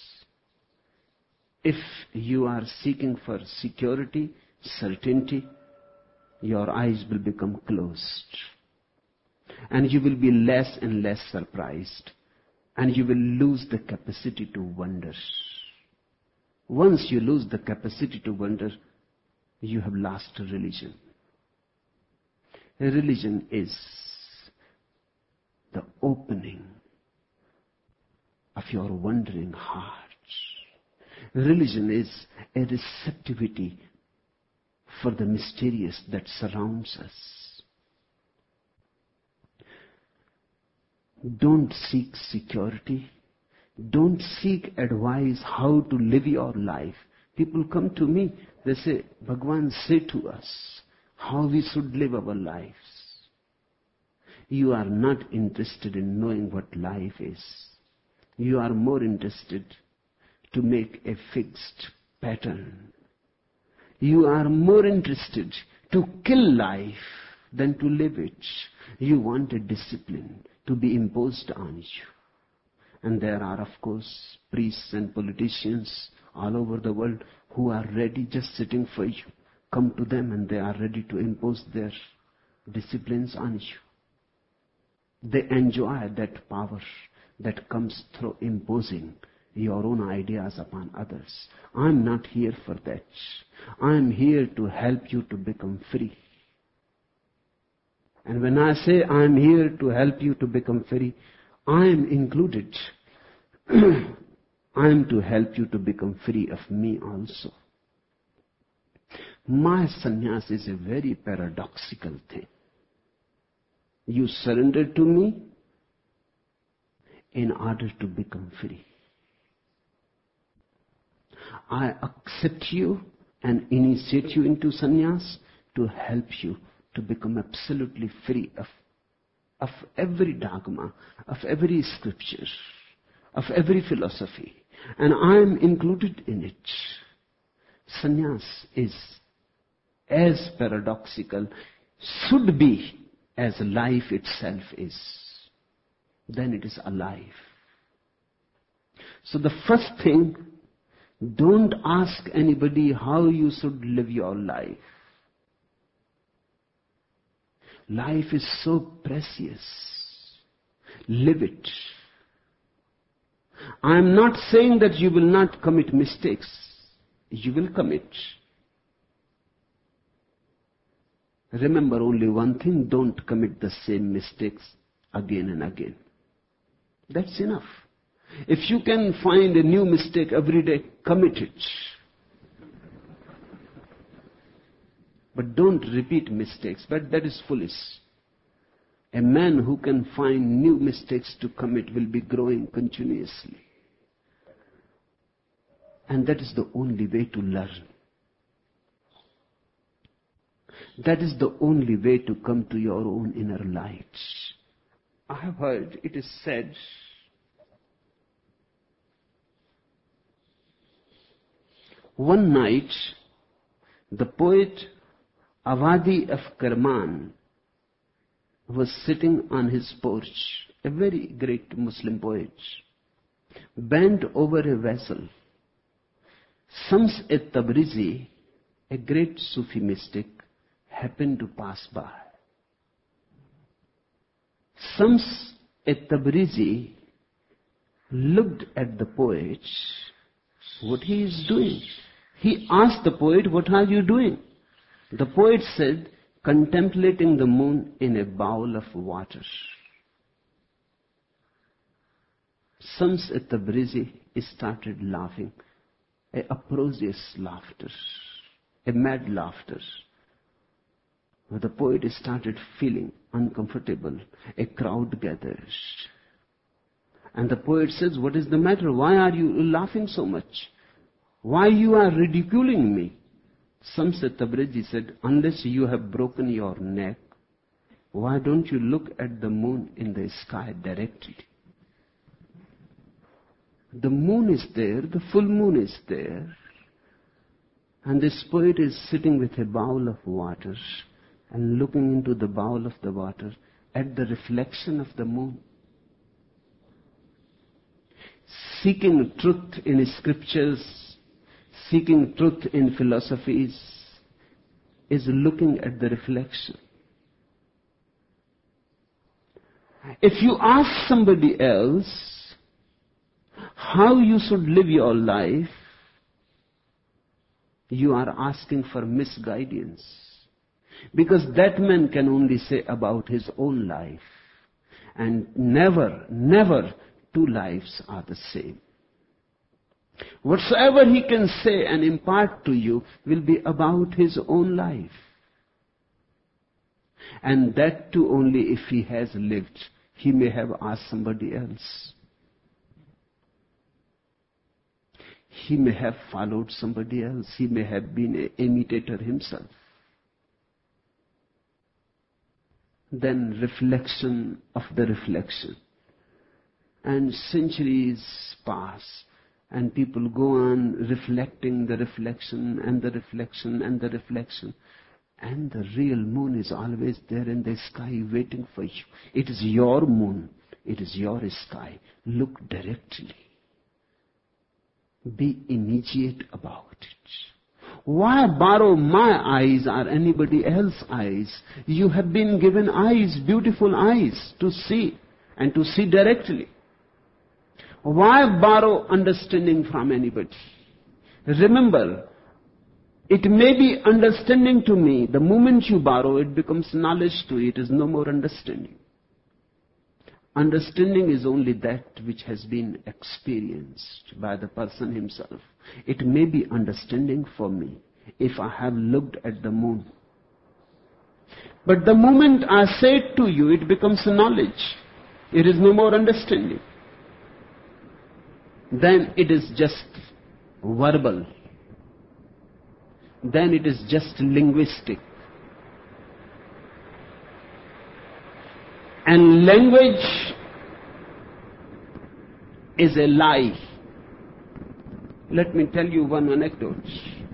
If you are seeking for security, certainty, your eyes will become closed. And you will be less and less surprised. And you will lose the capacity to wonder. Once you lose the capacity to wonder, you have lost a religion. A religion is the opening of your wondering heart. Religion is a receptivity for the mysterious that surrounds us. Don't seek security. Don't seek advice how to live your life. People come to me, they say, Bhagwan, say to us how we should live our lives. You are not interested in knowing what life is. You are more interested to make a fixed pattern. You are more interested to kill life than to live it. You want a discipline to be imposed on you. And there are, of course, priests and politicians all over the world who are ready, just sitting for you. Come to them and they are ready to impose their disciplines on you. They enjoy that power that comes through imposing your own ideas upon others. I'm not here for that. I'm here to help you to become free. And when I say I'm here to help you to become free, I'm included. I'm to help you to become free of me also. My sannyas is a very paradoxical thing. You surrender to me in order to become free. I accept you and initiate you into sannyas to help you to become absolutely free of, of every dogma, of every scripture, of every philosophy. And I am included in it. Sannyas is as paradoxical, should be, as life itself is. Then it is alive. So the first thing, don't ask anybody how you should live your life. Life is so precious. Live it. I am not saying that you will not commit mistakes. You will commit. Remember only one thing, don't commit the same mistakes again and again. That's enough. If you can find a new mistake every day, commit it. But don't repeat mistakes. But that is foolish. A man who can find new mistakes to commit will be growing continuously. And that is the only way to learn. That is the only way to come to your own inner light. I have heard it is said, one night the poet Avadi of Kerman was sitting on his porch, a very great Muslim poet, bent over a vessel. Shams-e-Tabrizi, a great Sufi mystic, happened to pass by. Shams-e-Tabrizi looked at the poet, what he is doing. He asked the poet, what are you doing? The poet said, contemplating the moon in a bowl of water. Shams-e-Tabrizi started laughing, a uproarious laughter, a mad laughter. The poet started feeling uncomfortable. A crowd gathers. And the poet says, what is the matter? Why are you laughing so much? Why you are ridiculing me? Shams-e-Tabrizi said, unless you have broken your neck, why don't you look at the moon in the sky directly? The moon is there, the full moon is there. And this poet is sitting with a bowl of water and looking into the bowl of the water at the reflection of the moon. Seeking truth in scriptures, seeking truth in philosophies, is looking at the reflection. If you ask somebody else how you should live your life, you are asking for misguidance. Because that man can only say about his own life. And never, never two lives are the same. Whatsoever he can say and impart to you will be about his own life. And that too only if he has lived. He may have asked somebody else. He may have followed somebody else. He may have been an imitator himself. Then reflection of the reflection. And centuries pass. And people go on reflecting the reflection and the reflection and the reflection. And the real moon is always there in the sky waiting for you. It is your moon. It is your sky. Look directly. Be immediate about it. Why borrow my eyes or anybody else's eyes? You have been given eyes, beautiful eyes, to see and to see directly. Why borrow understanding from anybody? Remember, it may be understanding to me. The moment you borrow, it becomes knowledge to you. It is no more understanding. Understanding is only that which has been experienced by the person himself. It may be understanding for me if I have looked at the moon. But the moment I say it to you, it becomes knowledge. It is no more understanding. Then it is just verbal. Then it is just linguistic. And language is a lie. Let me tell you one anecdote.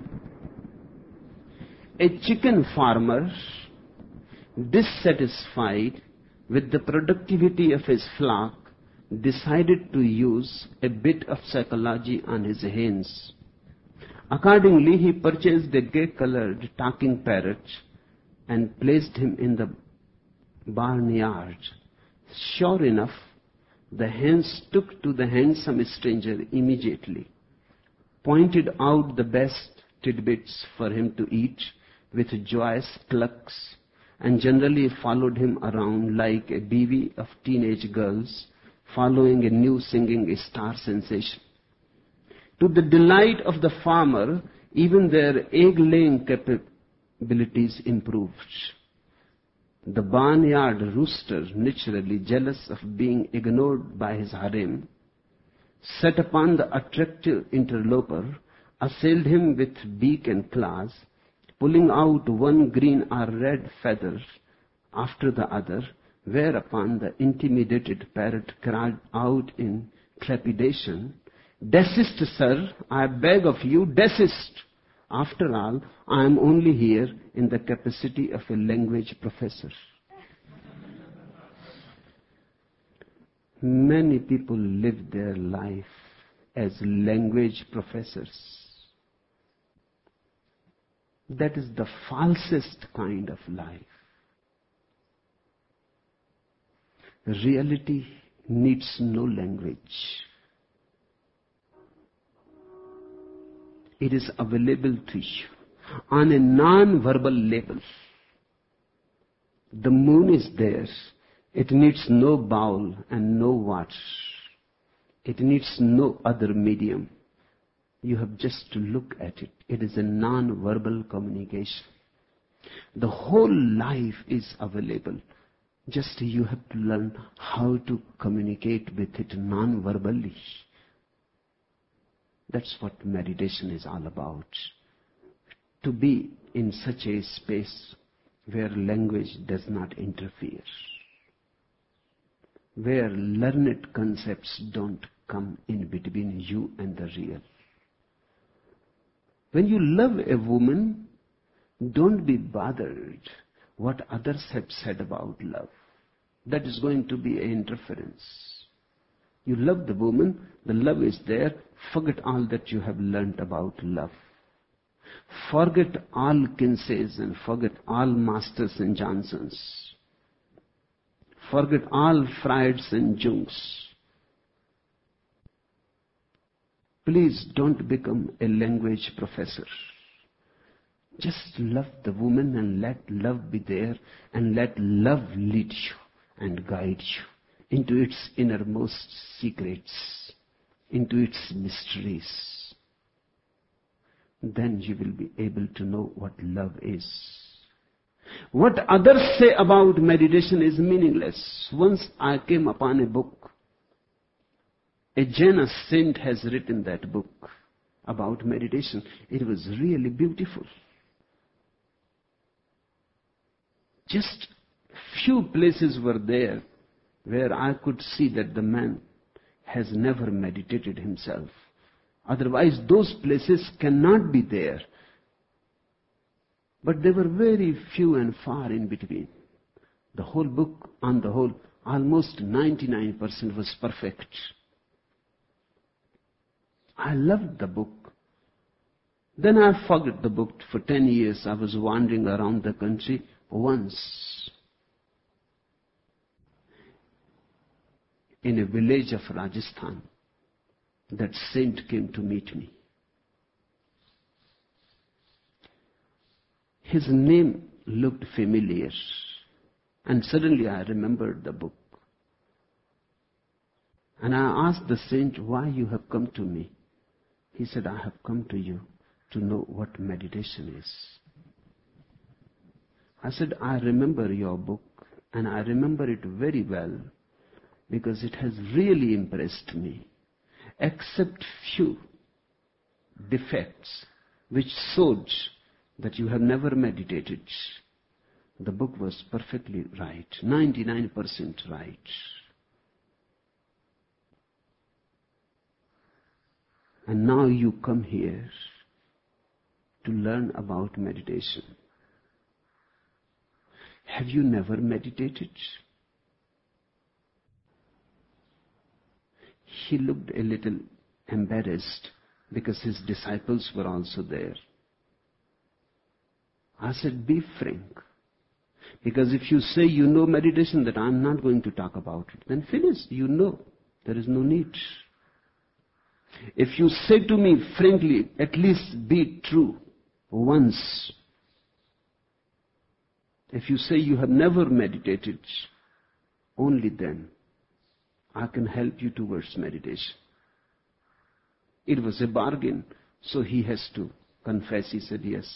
A chicken farmer, dissatisfied with the productivity of his flock, decided to use a bit of psychology on his hens. Accordingly, he purchased a gay-colored talking parrot and placed him in the barnyard. Sure enough, the hens took to the handsome stranger immediately, pointed out the best tidbits for him to eat with joyous clucks, and generally followed him around like a bevy of teenage girls following a new singing star sensation. To the delight of the farmer, even their egg-laying capabilities improved. The barnyard rooster, naturally jealous of being ignored by his harem, set upon the attractive interloper, assailed him with beak and claws, pulling out one green or red feather after the other, whereupon the intimidated parrot cried out in trepidation, "Desist, sir, I beg of you, desist. After all, I am only here in the capacity of a language professor." Many people live their life as language professors. That is the falsest kind of life. Reality needs no language. It is available to you on a non-verbal level. The moon is there. It needs no bowl and no water. It needs no other medium. You have just to look at it. It is a non-verbal communication. The whole life is available. Just you have to learn how to communicate with it non-verbally. That's what meditation is all about. To be in such a space where language does not interfere, where learned concepts don't come in between you and the real. When you love a woman, don't be bothered what others have said about love. That is going to be an interference. You love the woman, the love is there. Forget all that you have learnt about love. Forget all Kinseys and forget all Masters and Johnsons. Forget all Freuds and Jungs. Please don't become a language professor. Just love the woman and let love be there, and let love lead you and guide you into its innermost secrets. into its mysteries, then you will be able to know what love is. What others say about meditation is meaningless. Once I came upon a book. A Jaina saint has written that book about meditation. It was really beautiful. Just few places were there where I could see that the man has never meditated himself. Otherwise, those places cannot be there. But they were very few and far in between. The whole book, on the whole, almost ninety-nine percent was perfect. I loved the book. Then I forgot the book. For ten years I was wandering around the country. Once, in a village of Rajasthan, that saint came to meet me. His name looked familiar, and suddenly I remembered the book. And I asked the saint, why you have come to me? He said, I have come to you to know what meditation is. I said, I remember your book, and I remember it very well, because it has really impressed me, except few defects which showed that you have never meditated. The book was perfectly right, ninety-nine percent right. And now you come here to learn about meditation. Have you never meditated? He looked a little embarrassed because his disciples were also there. I said, be frank. Because if you say you know meditation, that I'm not going to talk about it, then finish. You know. There is no need. If you say to me frankly, at least be true once. If you say you have never meditated, only then I can help you towards meditation. It was a bargain, so he has to confess. He said, yes.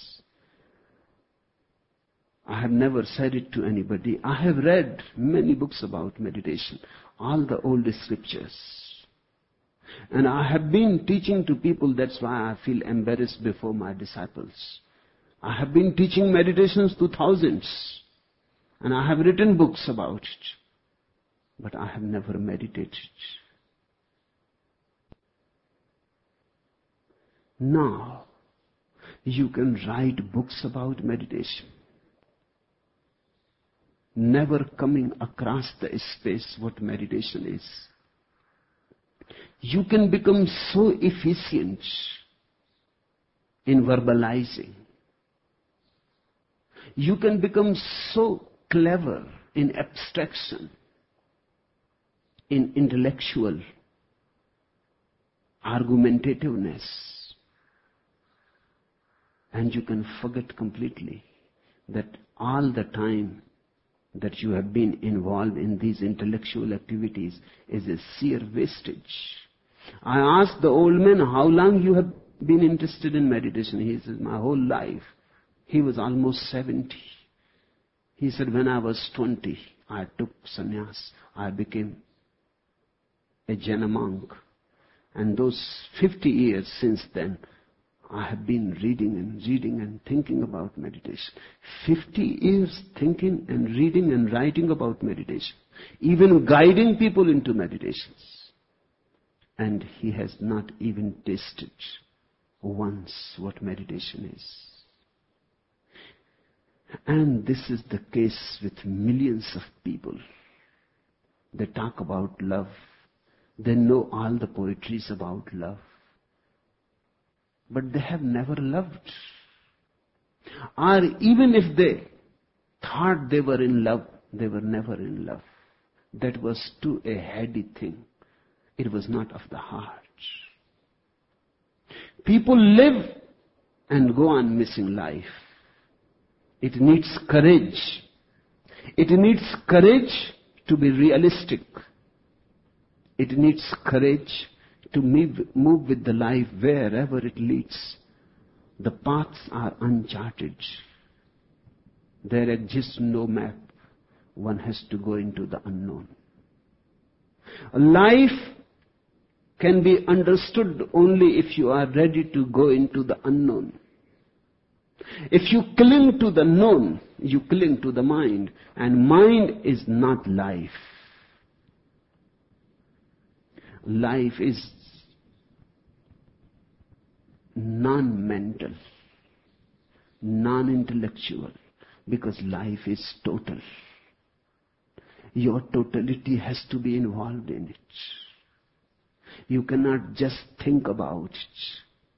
I have never said it to anybody. I have read many books about meditation, all the old scriptures. And I have been teaching to people, that's why I feel embarrassed before my disciples. I have been teaching meditations to thousands, and I have written books about it, but I have never meditated. Now, you can write books about meditation, never coming across the space what meditation is. You can become so efficient in verbalizing. You can become so clever in abstraction, in intellectual argumentativeness, and you can forget completely that all the time that you have been involved in these intellectual activities is a sheer wastage. I asked the old man, how long you have been interested in meditation? He said, my whole life. He was almost seventy. He said, when I was twenty, I took sannyas. I became a Jaina monk. And those fifty years since then, I have been reading and reading and thinking about meditation. fifty years thinking and reading and writing about meditation. Even guiding people into meditations. And he has not even tasted once what meditation is. And this is the case with millions of people. They talk about love. They know all the poetries about love. But they have never loved. Or even if they thought they were in love, they were never in love. That was too a heady thing. It was not of the heart. People live and go on missing life. It needs courage. It needs courage to be realistic. It needs courage to move, move with the life wherever it leads. The paths are uncharted. There exists no map. One has to go into the unknown. Life can be understood only if you are ready to go into the unknown. If you cling to the known, you cling to the mind, and mind is not life. Life is non-mental, non-intellectual, because life is total. Your totality has to be involved in it. You cannot just think about it.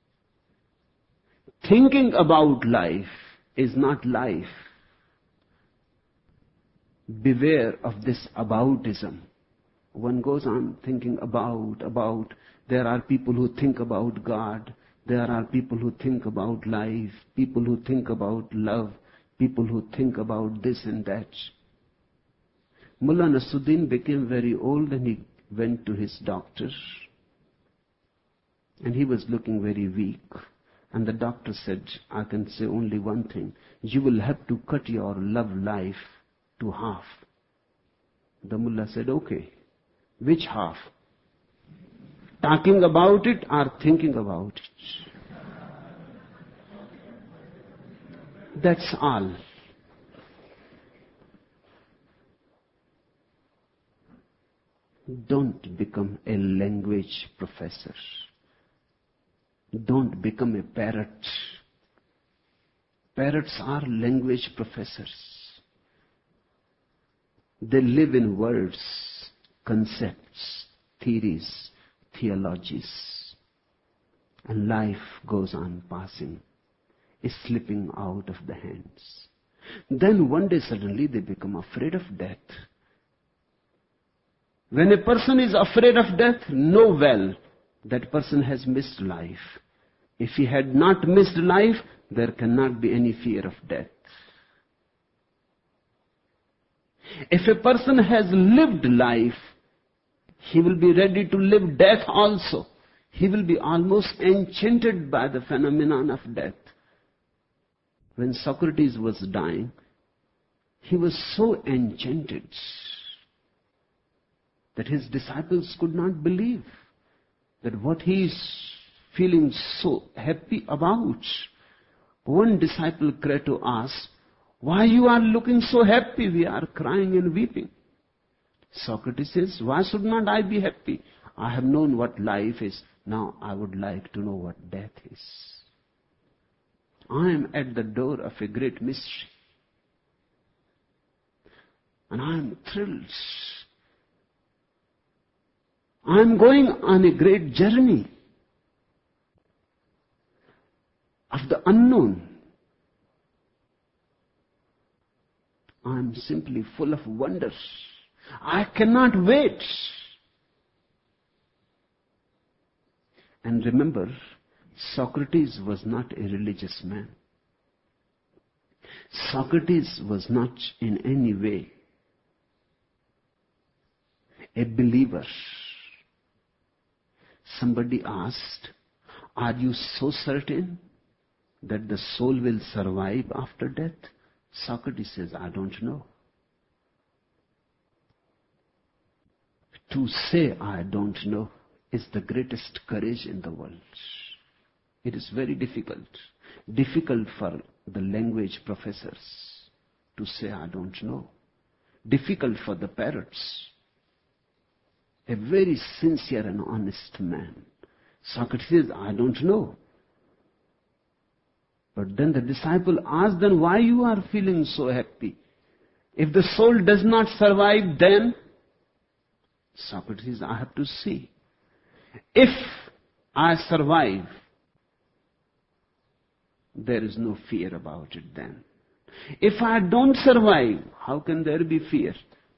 Thinking about life is not life. Beware of this aboutism. One goes on thinking about, about. There are people who think about God. There are people who think about life. People who think about love. People who think about this and that. Mullah Nasruddin became very old and he went to his doctor. And he was looking very weak. And the doctor said, I can say only one thing. You will have to cut your love life to half. The mullah said, okay. Which half? Talking about it or thinking about it? That's all. Don't become a language professor. Don't become a parrot. Parrots are language professors. They live in words, concepts, theories, theologies. And life goes on passing, is slipping out of the hands. Then one day suddenly they become afraid of death. When a person is afraid of death, know well that person has missed life. If he had not missed life, there cannot be any fear of death. If a person has lived life, he will be ready to live death also. He will be almost enchanted by the phenomenon of death. When Socrates was dying, he was so enchanted that his disciples could not believe that what he is feeling so happy about. One disciple, Crato, asked, why you are looking so happy? We are crying and weeping. Socrates says, why should not I be happy? I have known what life is. Now I would like to know what death is. I am at the door of a great mystery. And I am thrilled. I am going on a great journey of the unknown. I am simply full of wonders. I cannot wait. And remember, Socrates was not a religious man. Socrates was not in any way a believer. Somebody asked, are you so certain that the soul will survive after death? Socrates says, I don't know. To say I don't know is the greatest courage in the world. It is very difficult. Difficult for the language professors to say I don't know. Difficult for the parrots. A very sincere and honest man. Socrates says, I don't know. But then the disciple asked, then why you are feeling so happy? If the soul does not survive, then Socrates says, I have to see. If I survive, there is no fear about it then. If I don't survive, how can there be fear?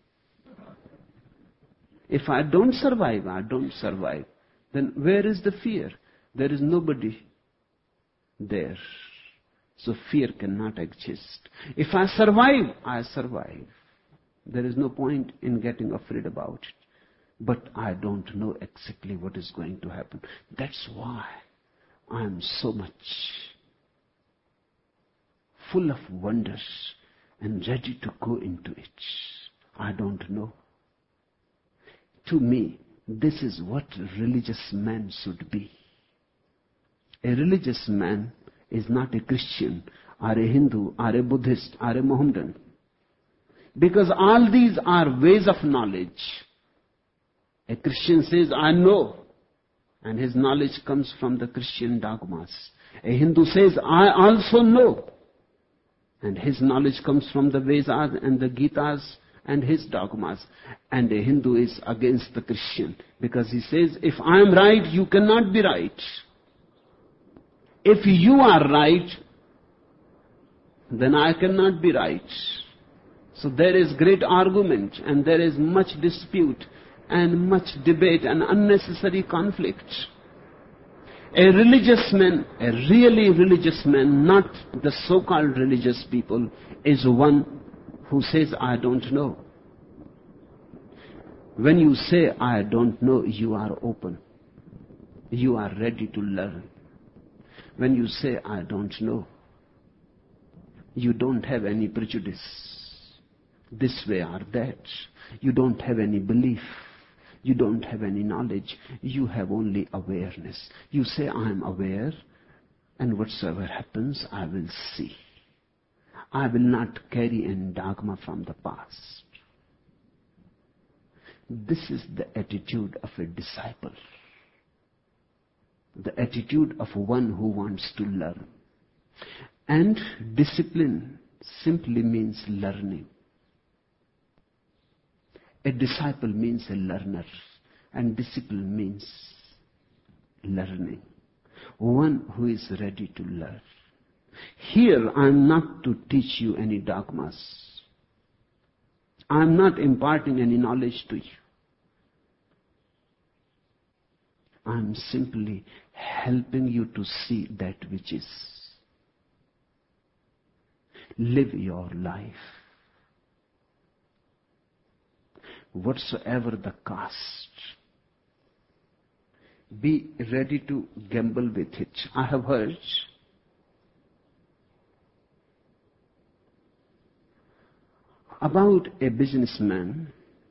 If I don't survive, I don't survive. Then where is the fear? There is nobody there. So fear cannot exist. If I survive, I survive. There is no point in getting afraid about it. but I don't know exactly what is going to happen. That's why I am so much full of wonders and ready to go into it. I don't know. To me, this is what a religious man should be. A religious man is not a Christian or a Hindu or a Buddhist or a Mohammedan. Because all these are ways of knowledge. A Christian says, I know. And his knowledge comes from the Christian dogmas. A Hindu says, I also know. And his knowledge comes from the Vedas and the Gitas and his dogmas. And a Hindu is against the Christian. Because he says, if I am right, you cannot be right. If you are right, then I cannot be right. So there is great argument and there is much dispute and much debate and unnecessary conflict. A religious man, a really religious man, not the so-called religious people, is one who says, I don't know. When you say, I don't know, you are open. You are ready to learn. When you say, I don't know, you don't have any prejudice, this way or that. You don't have any belief. You don't have any knowledge. You have only awareness. You say, I am aware, and whatsoever happens, I will see. I will not carry any dogma from the past. This is the attitude of a disciple. The attitude of one who wants to learn. And discipline simply means learning. A disciple means a learner, and discipline means learning. One who is ready to learn. Here I am not to teach you any dogmas. I am not imparting any knowledge to you. I am simply helping you to see that which is. Live your life. Whatsoever the cost, be ready to gamble with it. I have heard about a businessman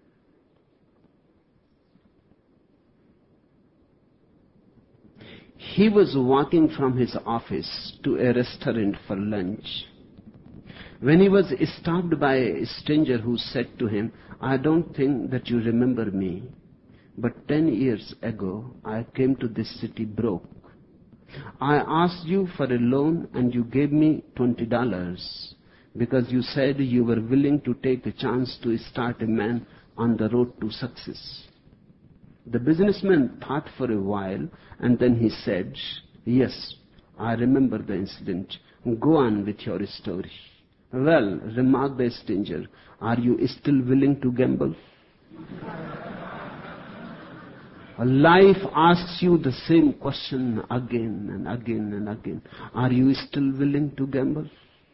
he was walking from his office to a restaurant for lunch when he was stopped by a stranger who said to him, I don't think that you remember me, but ten years ago I came to this city broke. I asked you for a loan and you gave me twenty dollars because you said you were willing to take a chance to start a man on the road to success. The businessman thought for a while and then he said, yes, I remember the incident. Go on with your story. Well, remarked the stranger, are you still willing to gamble? Life asks you the same question again and again and again. Are you still willing to gamble?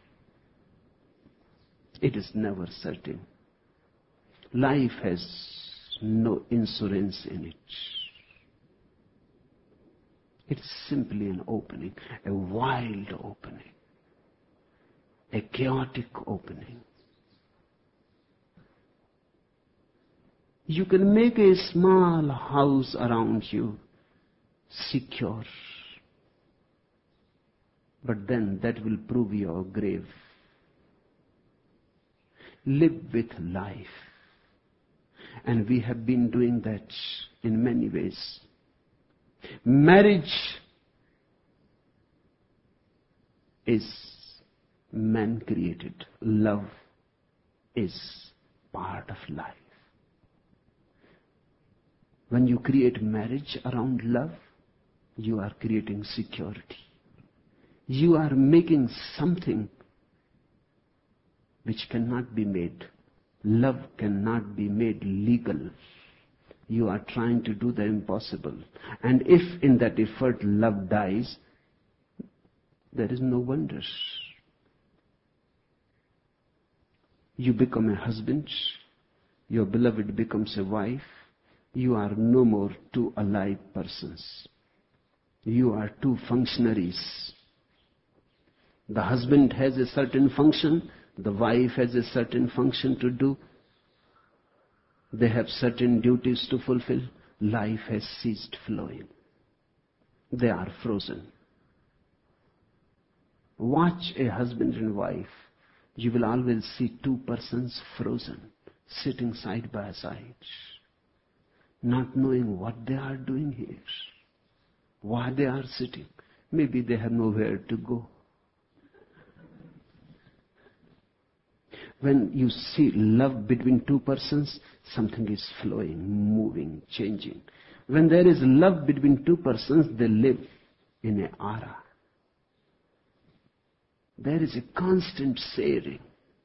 It is never certain. Life has no insurance in it. It's simply an opening, a wild opening. A chaotic opening. You can make a small house around you secure, but then that will prove your grave. Live with life. And we have been doing that in many ways. Marriage is man-created. Love is part of life. When you create marriage around love, you are creating security. You are making something which cannot be made. Love cannot be made legal. You are trying to do the impossible. And if in that effort love dies, there is no wonder. You become a husband, your beloved becomes a wife, You are no more two alive persons. You are two functionaries. The husband has a certain function, the wife has a certain function to do. They have certain duties to fulfill. Life has ceased flowing. They are frozen. Watch a husband and wife. You will always see two persons frozen, sitting side by side, not knowing what they are doing here, why they are sitting. Maybe they have nowhere to go. When you see love between two persons, something is flowing, moving, changing. When there is love between two persons, they live in an aura. There is a constant sharing.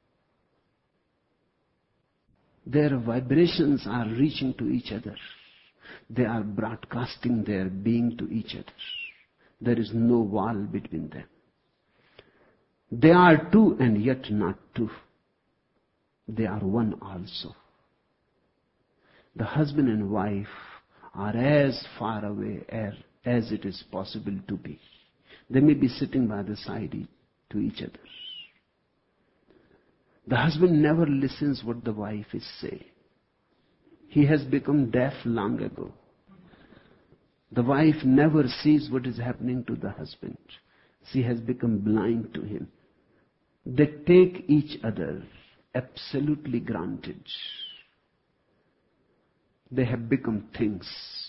Their vibrations are reaching to each other. They are broadcasting their being to each other. There is no wall between them. They are two and yet not two. They are one also. The husband and wife are as far away as, as it is possible to be. They may be sitting by the side to each other. The husband never listens what the wife is saying. He has become deaf long ago. The wife never sees what is happening to the husband. She has become blind to him. They take each other absolutely granted. They have become things.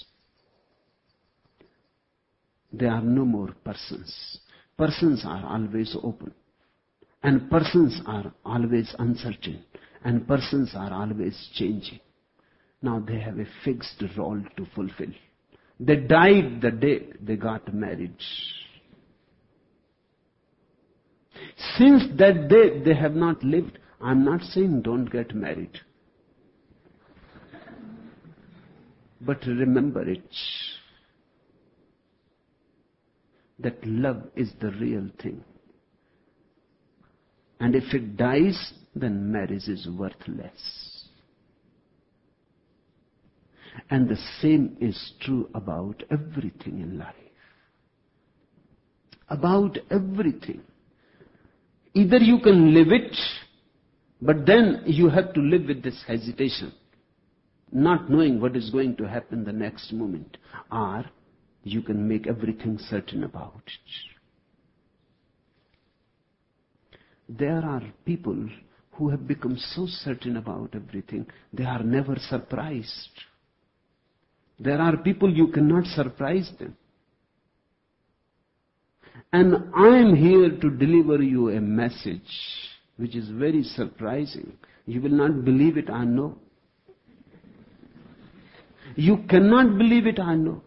They are no more persons. Persons are always open. And persons are always uncertain. And persons are always changing. Now they have a fixed role to fulfill. They died the day they got married. Since that day they have not lived. I'm not saying don't get married. But remember it. That love is the real thing. And if it dies, then marriage is worthless. And the same is true about everything in life. About everything. Either you can live it, but then you have to live with this hesitation, not knowing what is going to happen the next moment. Or you can make everything certain about it. There are people who have become so certain about everything, they are never surprised. There are people you cannot surprise them. And I am here to deliver you a message which is very surprising. You will not believe it, I know. You cannot believe it, I know.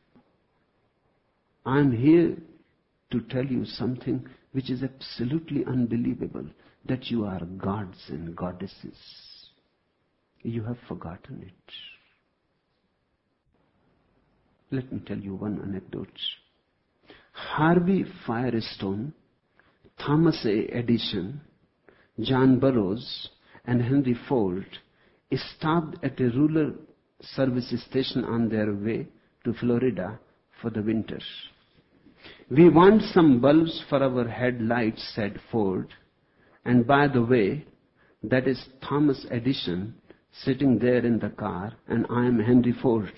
I am here to tell you something which is absolutely unbelievable, that you are gods and goddesses. You have forgotten it. Let me tell you one anecdote. Harvey Firestone, Thomas A. Edison, John Burroughs, and Henry Ford stopped at a rural service station on their way to Florida for the winter. We want some bulbs for our headlights, said Ford. And by the way, that is Thomas Edison sitting there in the car, and I am Henry Ford.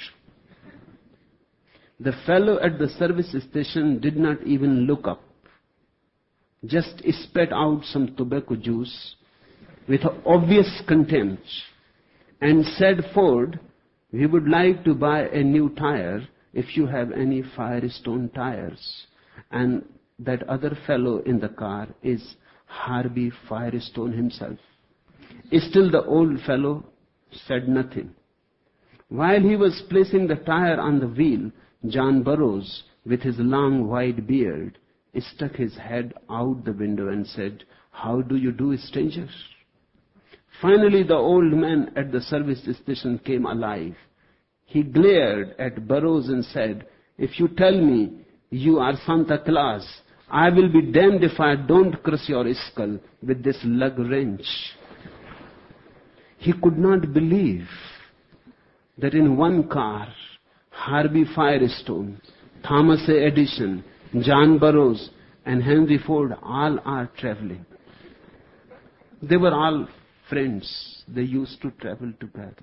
The fellow at the service station did not even look up, just spat out some tobacco juice with obvious contempt and said, Ford, we would like to buy a new tire if you have any Firestone tires. And that other fellow in the car is Harvey Firestone himself. Still the old fellow said nothing. While he was placing the tire on the wheel, John Burroughs, with his long white beard, stuck his head out the window and said, how do you do, strangers? Finally, the old man at the service station came alive. He glared at Burroughs and said, if you tell me you are Santa Claus, I will be damned if I don't crush your skull with this lug wrench. He could not believe that in one car, Harvey Firestone, Thomas A. Edison, John Burroughs, and Henry Ford all are traveling. They were all friends. They used to travel together.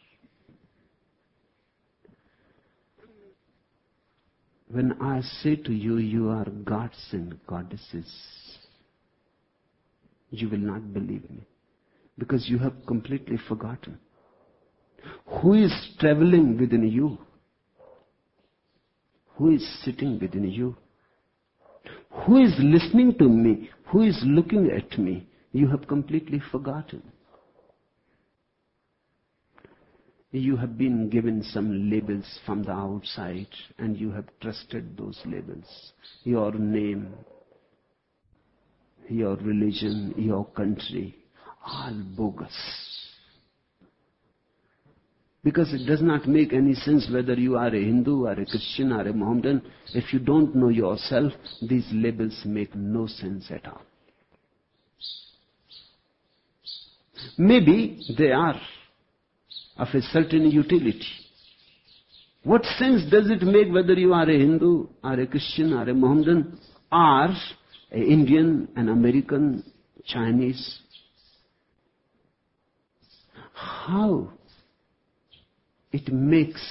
When I say to you, you are gods and goddesses, you will not believe me, because you have completely forgotten who is traveling within you, who is sitting within you, who is listening to me, who is looking at me. You have completely forgotten. You have been given some labels from the outside, and you have trusted those labels. Your name, your religion, your country, all bogus. Because it does not make any sense whether you are a Hindu or a Christian or a Mohammedan. If you don't know yourself, these labels make no sense at all. Maybe they are of a certain utility. What sense does it make whether you are a Hindu or a Christian or a Mohammedan or an Indian, an American, Chinese? How it makes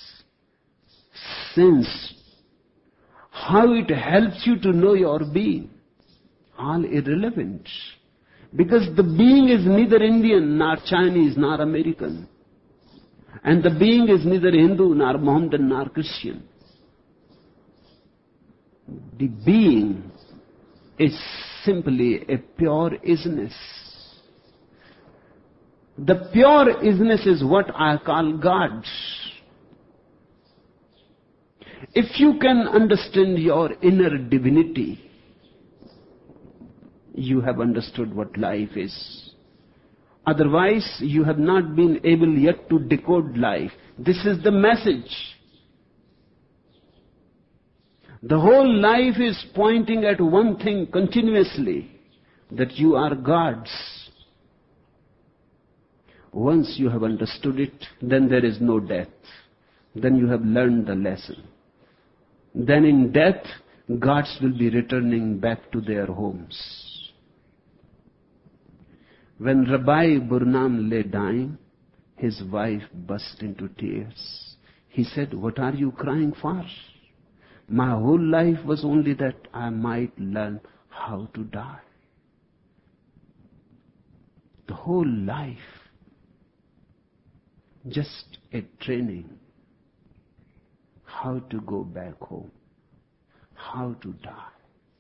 sense, how it helps you to know your being, all irrelevant. Because the being is neither Indian, nor Chinese, nor American. And the being is neither Hindu, nor Mohammedan, nor Christian. The being is simply a pure isness. The pure isness is what I call God. If you can understand your inner divinity, you have understood what life is. Otherwise, you have not been able yet to decode life. This is the message. The whole life is pointing at one thing continuously, that you are God's. Once you have understood it, then there is no death. Then you have learned the lesson. Then in death, gods will be returning back to their homes. When Rabbi Burnham lay dying, his wife burst into tears. He said, "What are you crying for? My whole life was only that I might learn how to die." The whole life, just a training, how to go back home, how to die,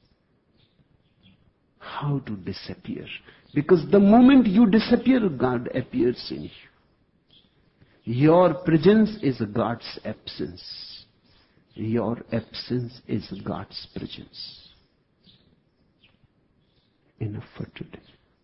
how to disappear. Because the moment you disappear, God appears in you. Your presence is God's absence. Your absence is God's presence. Enough for today.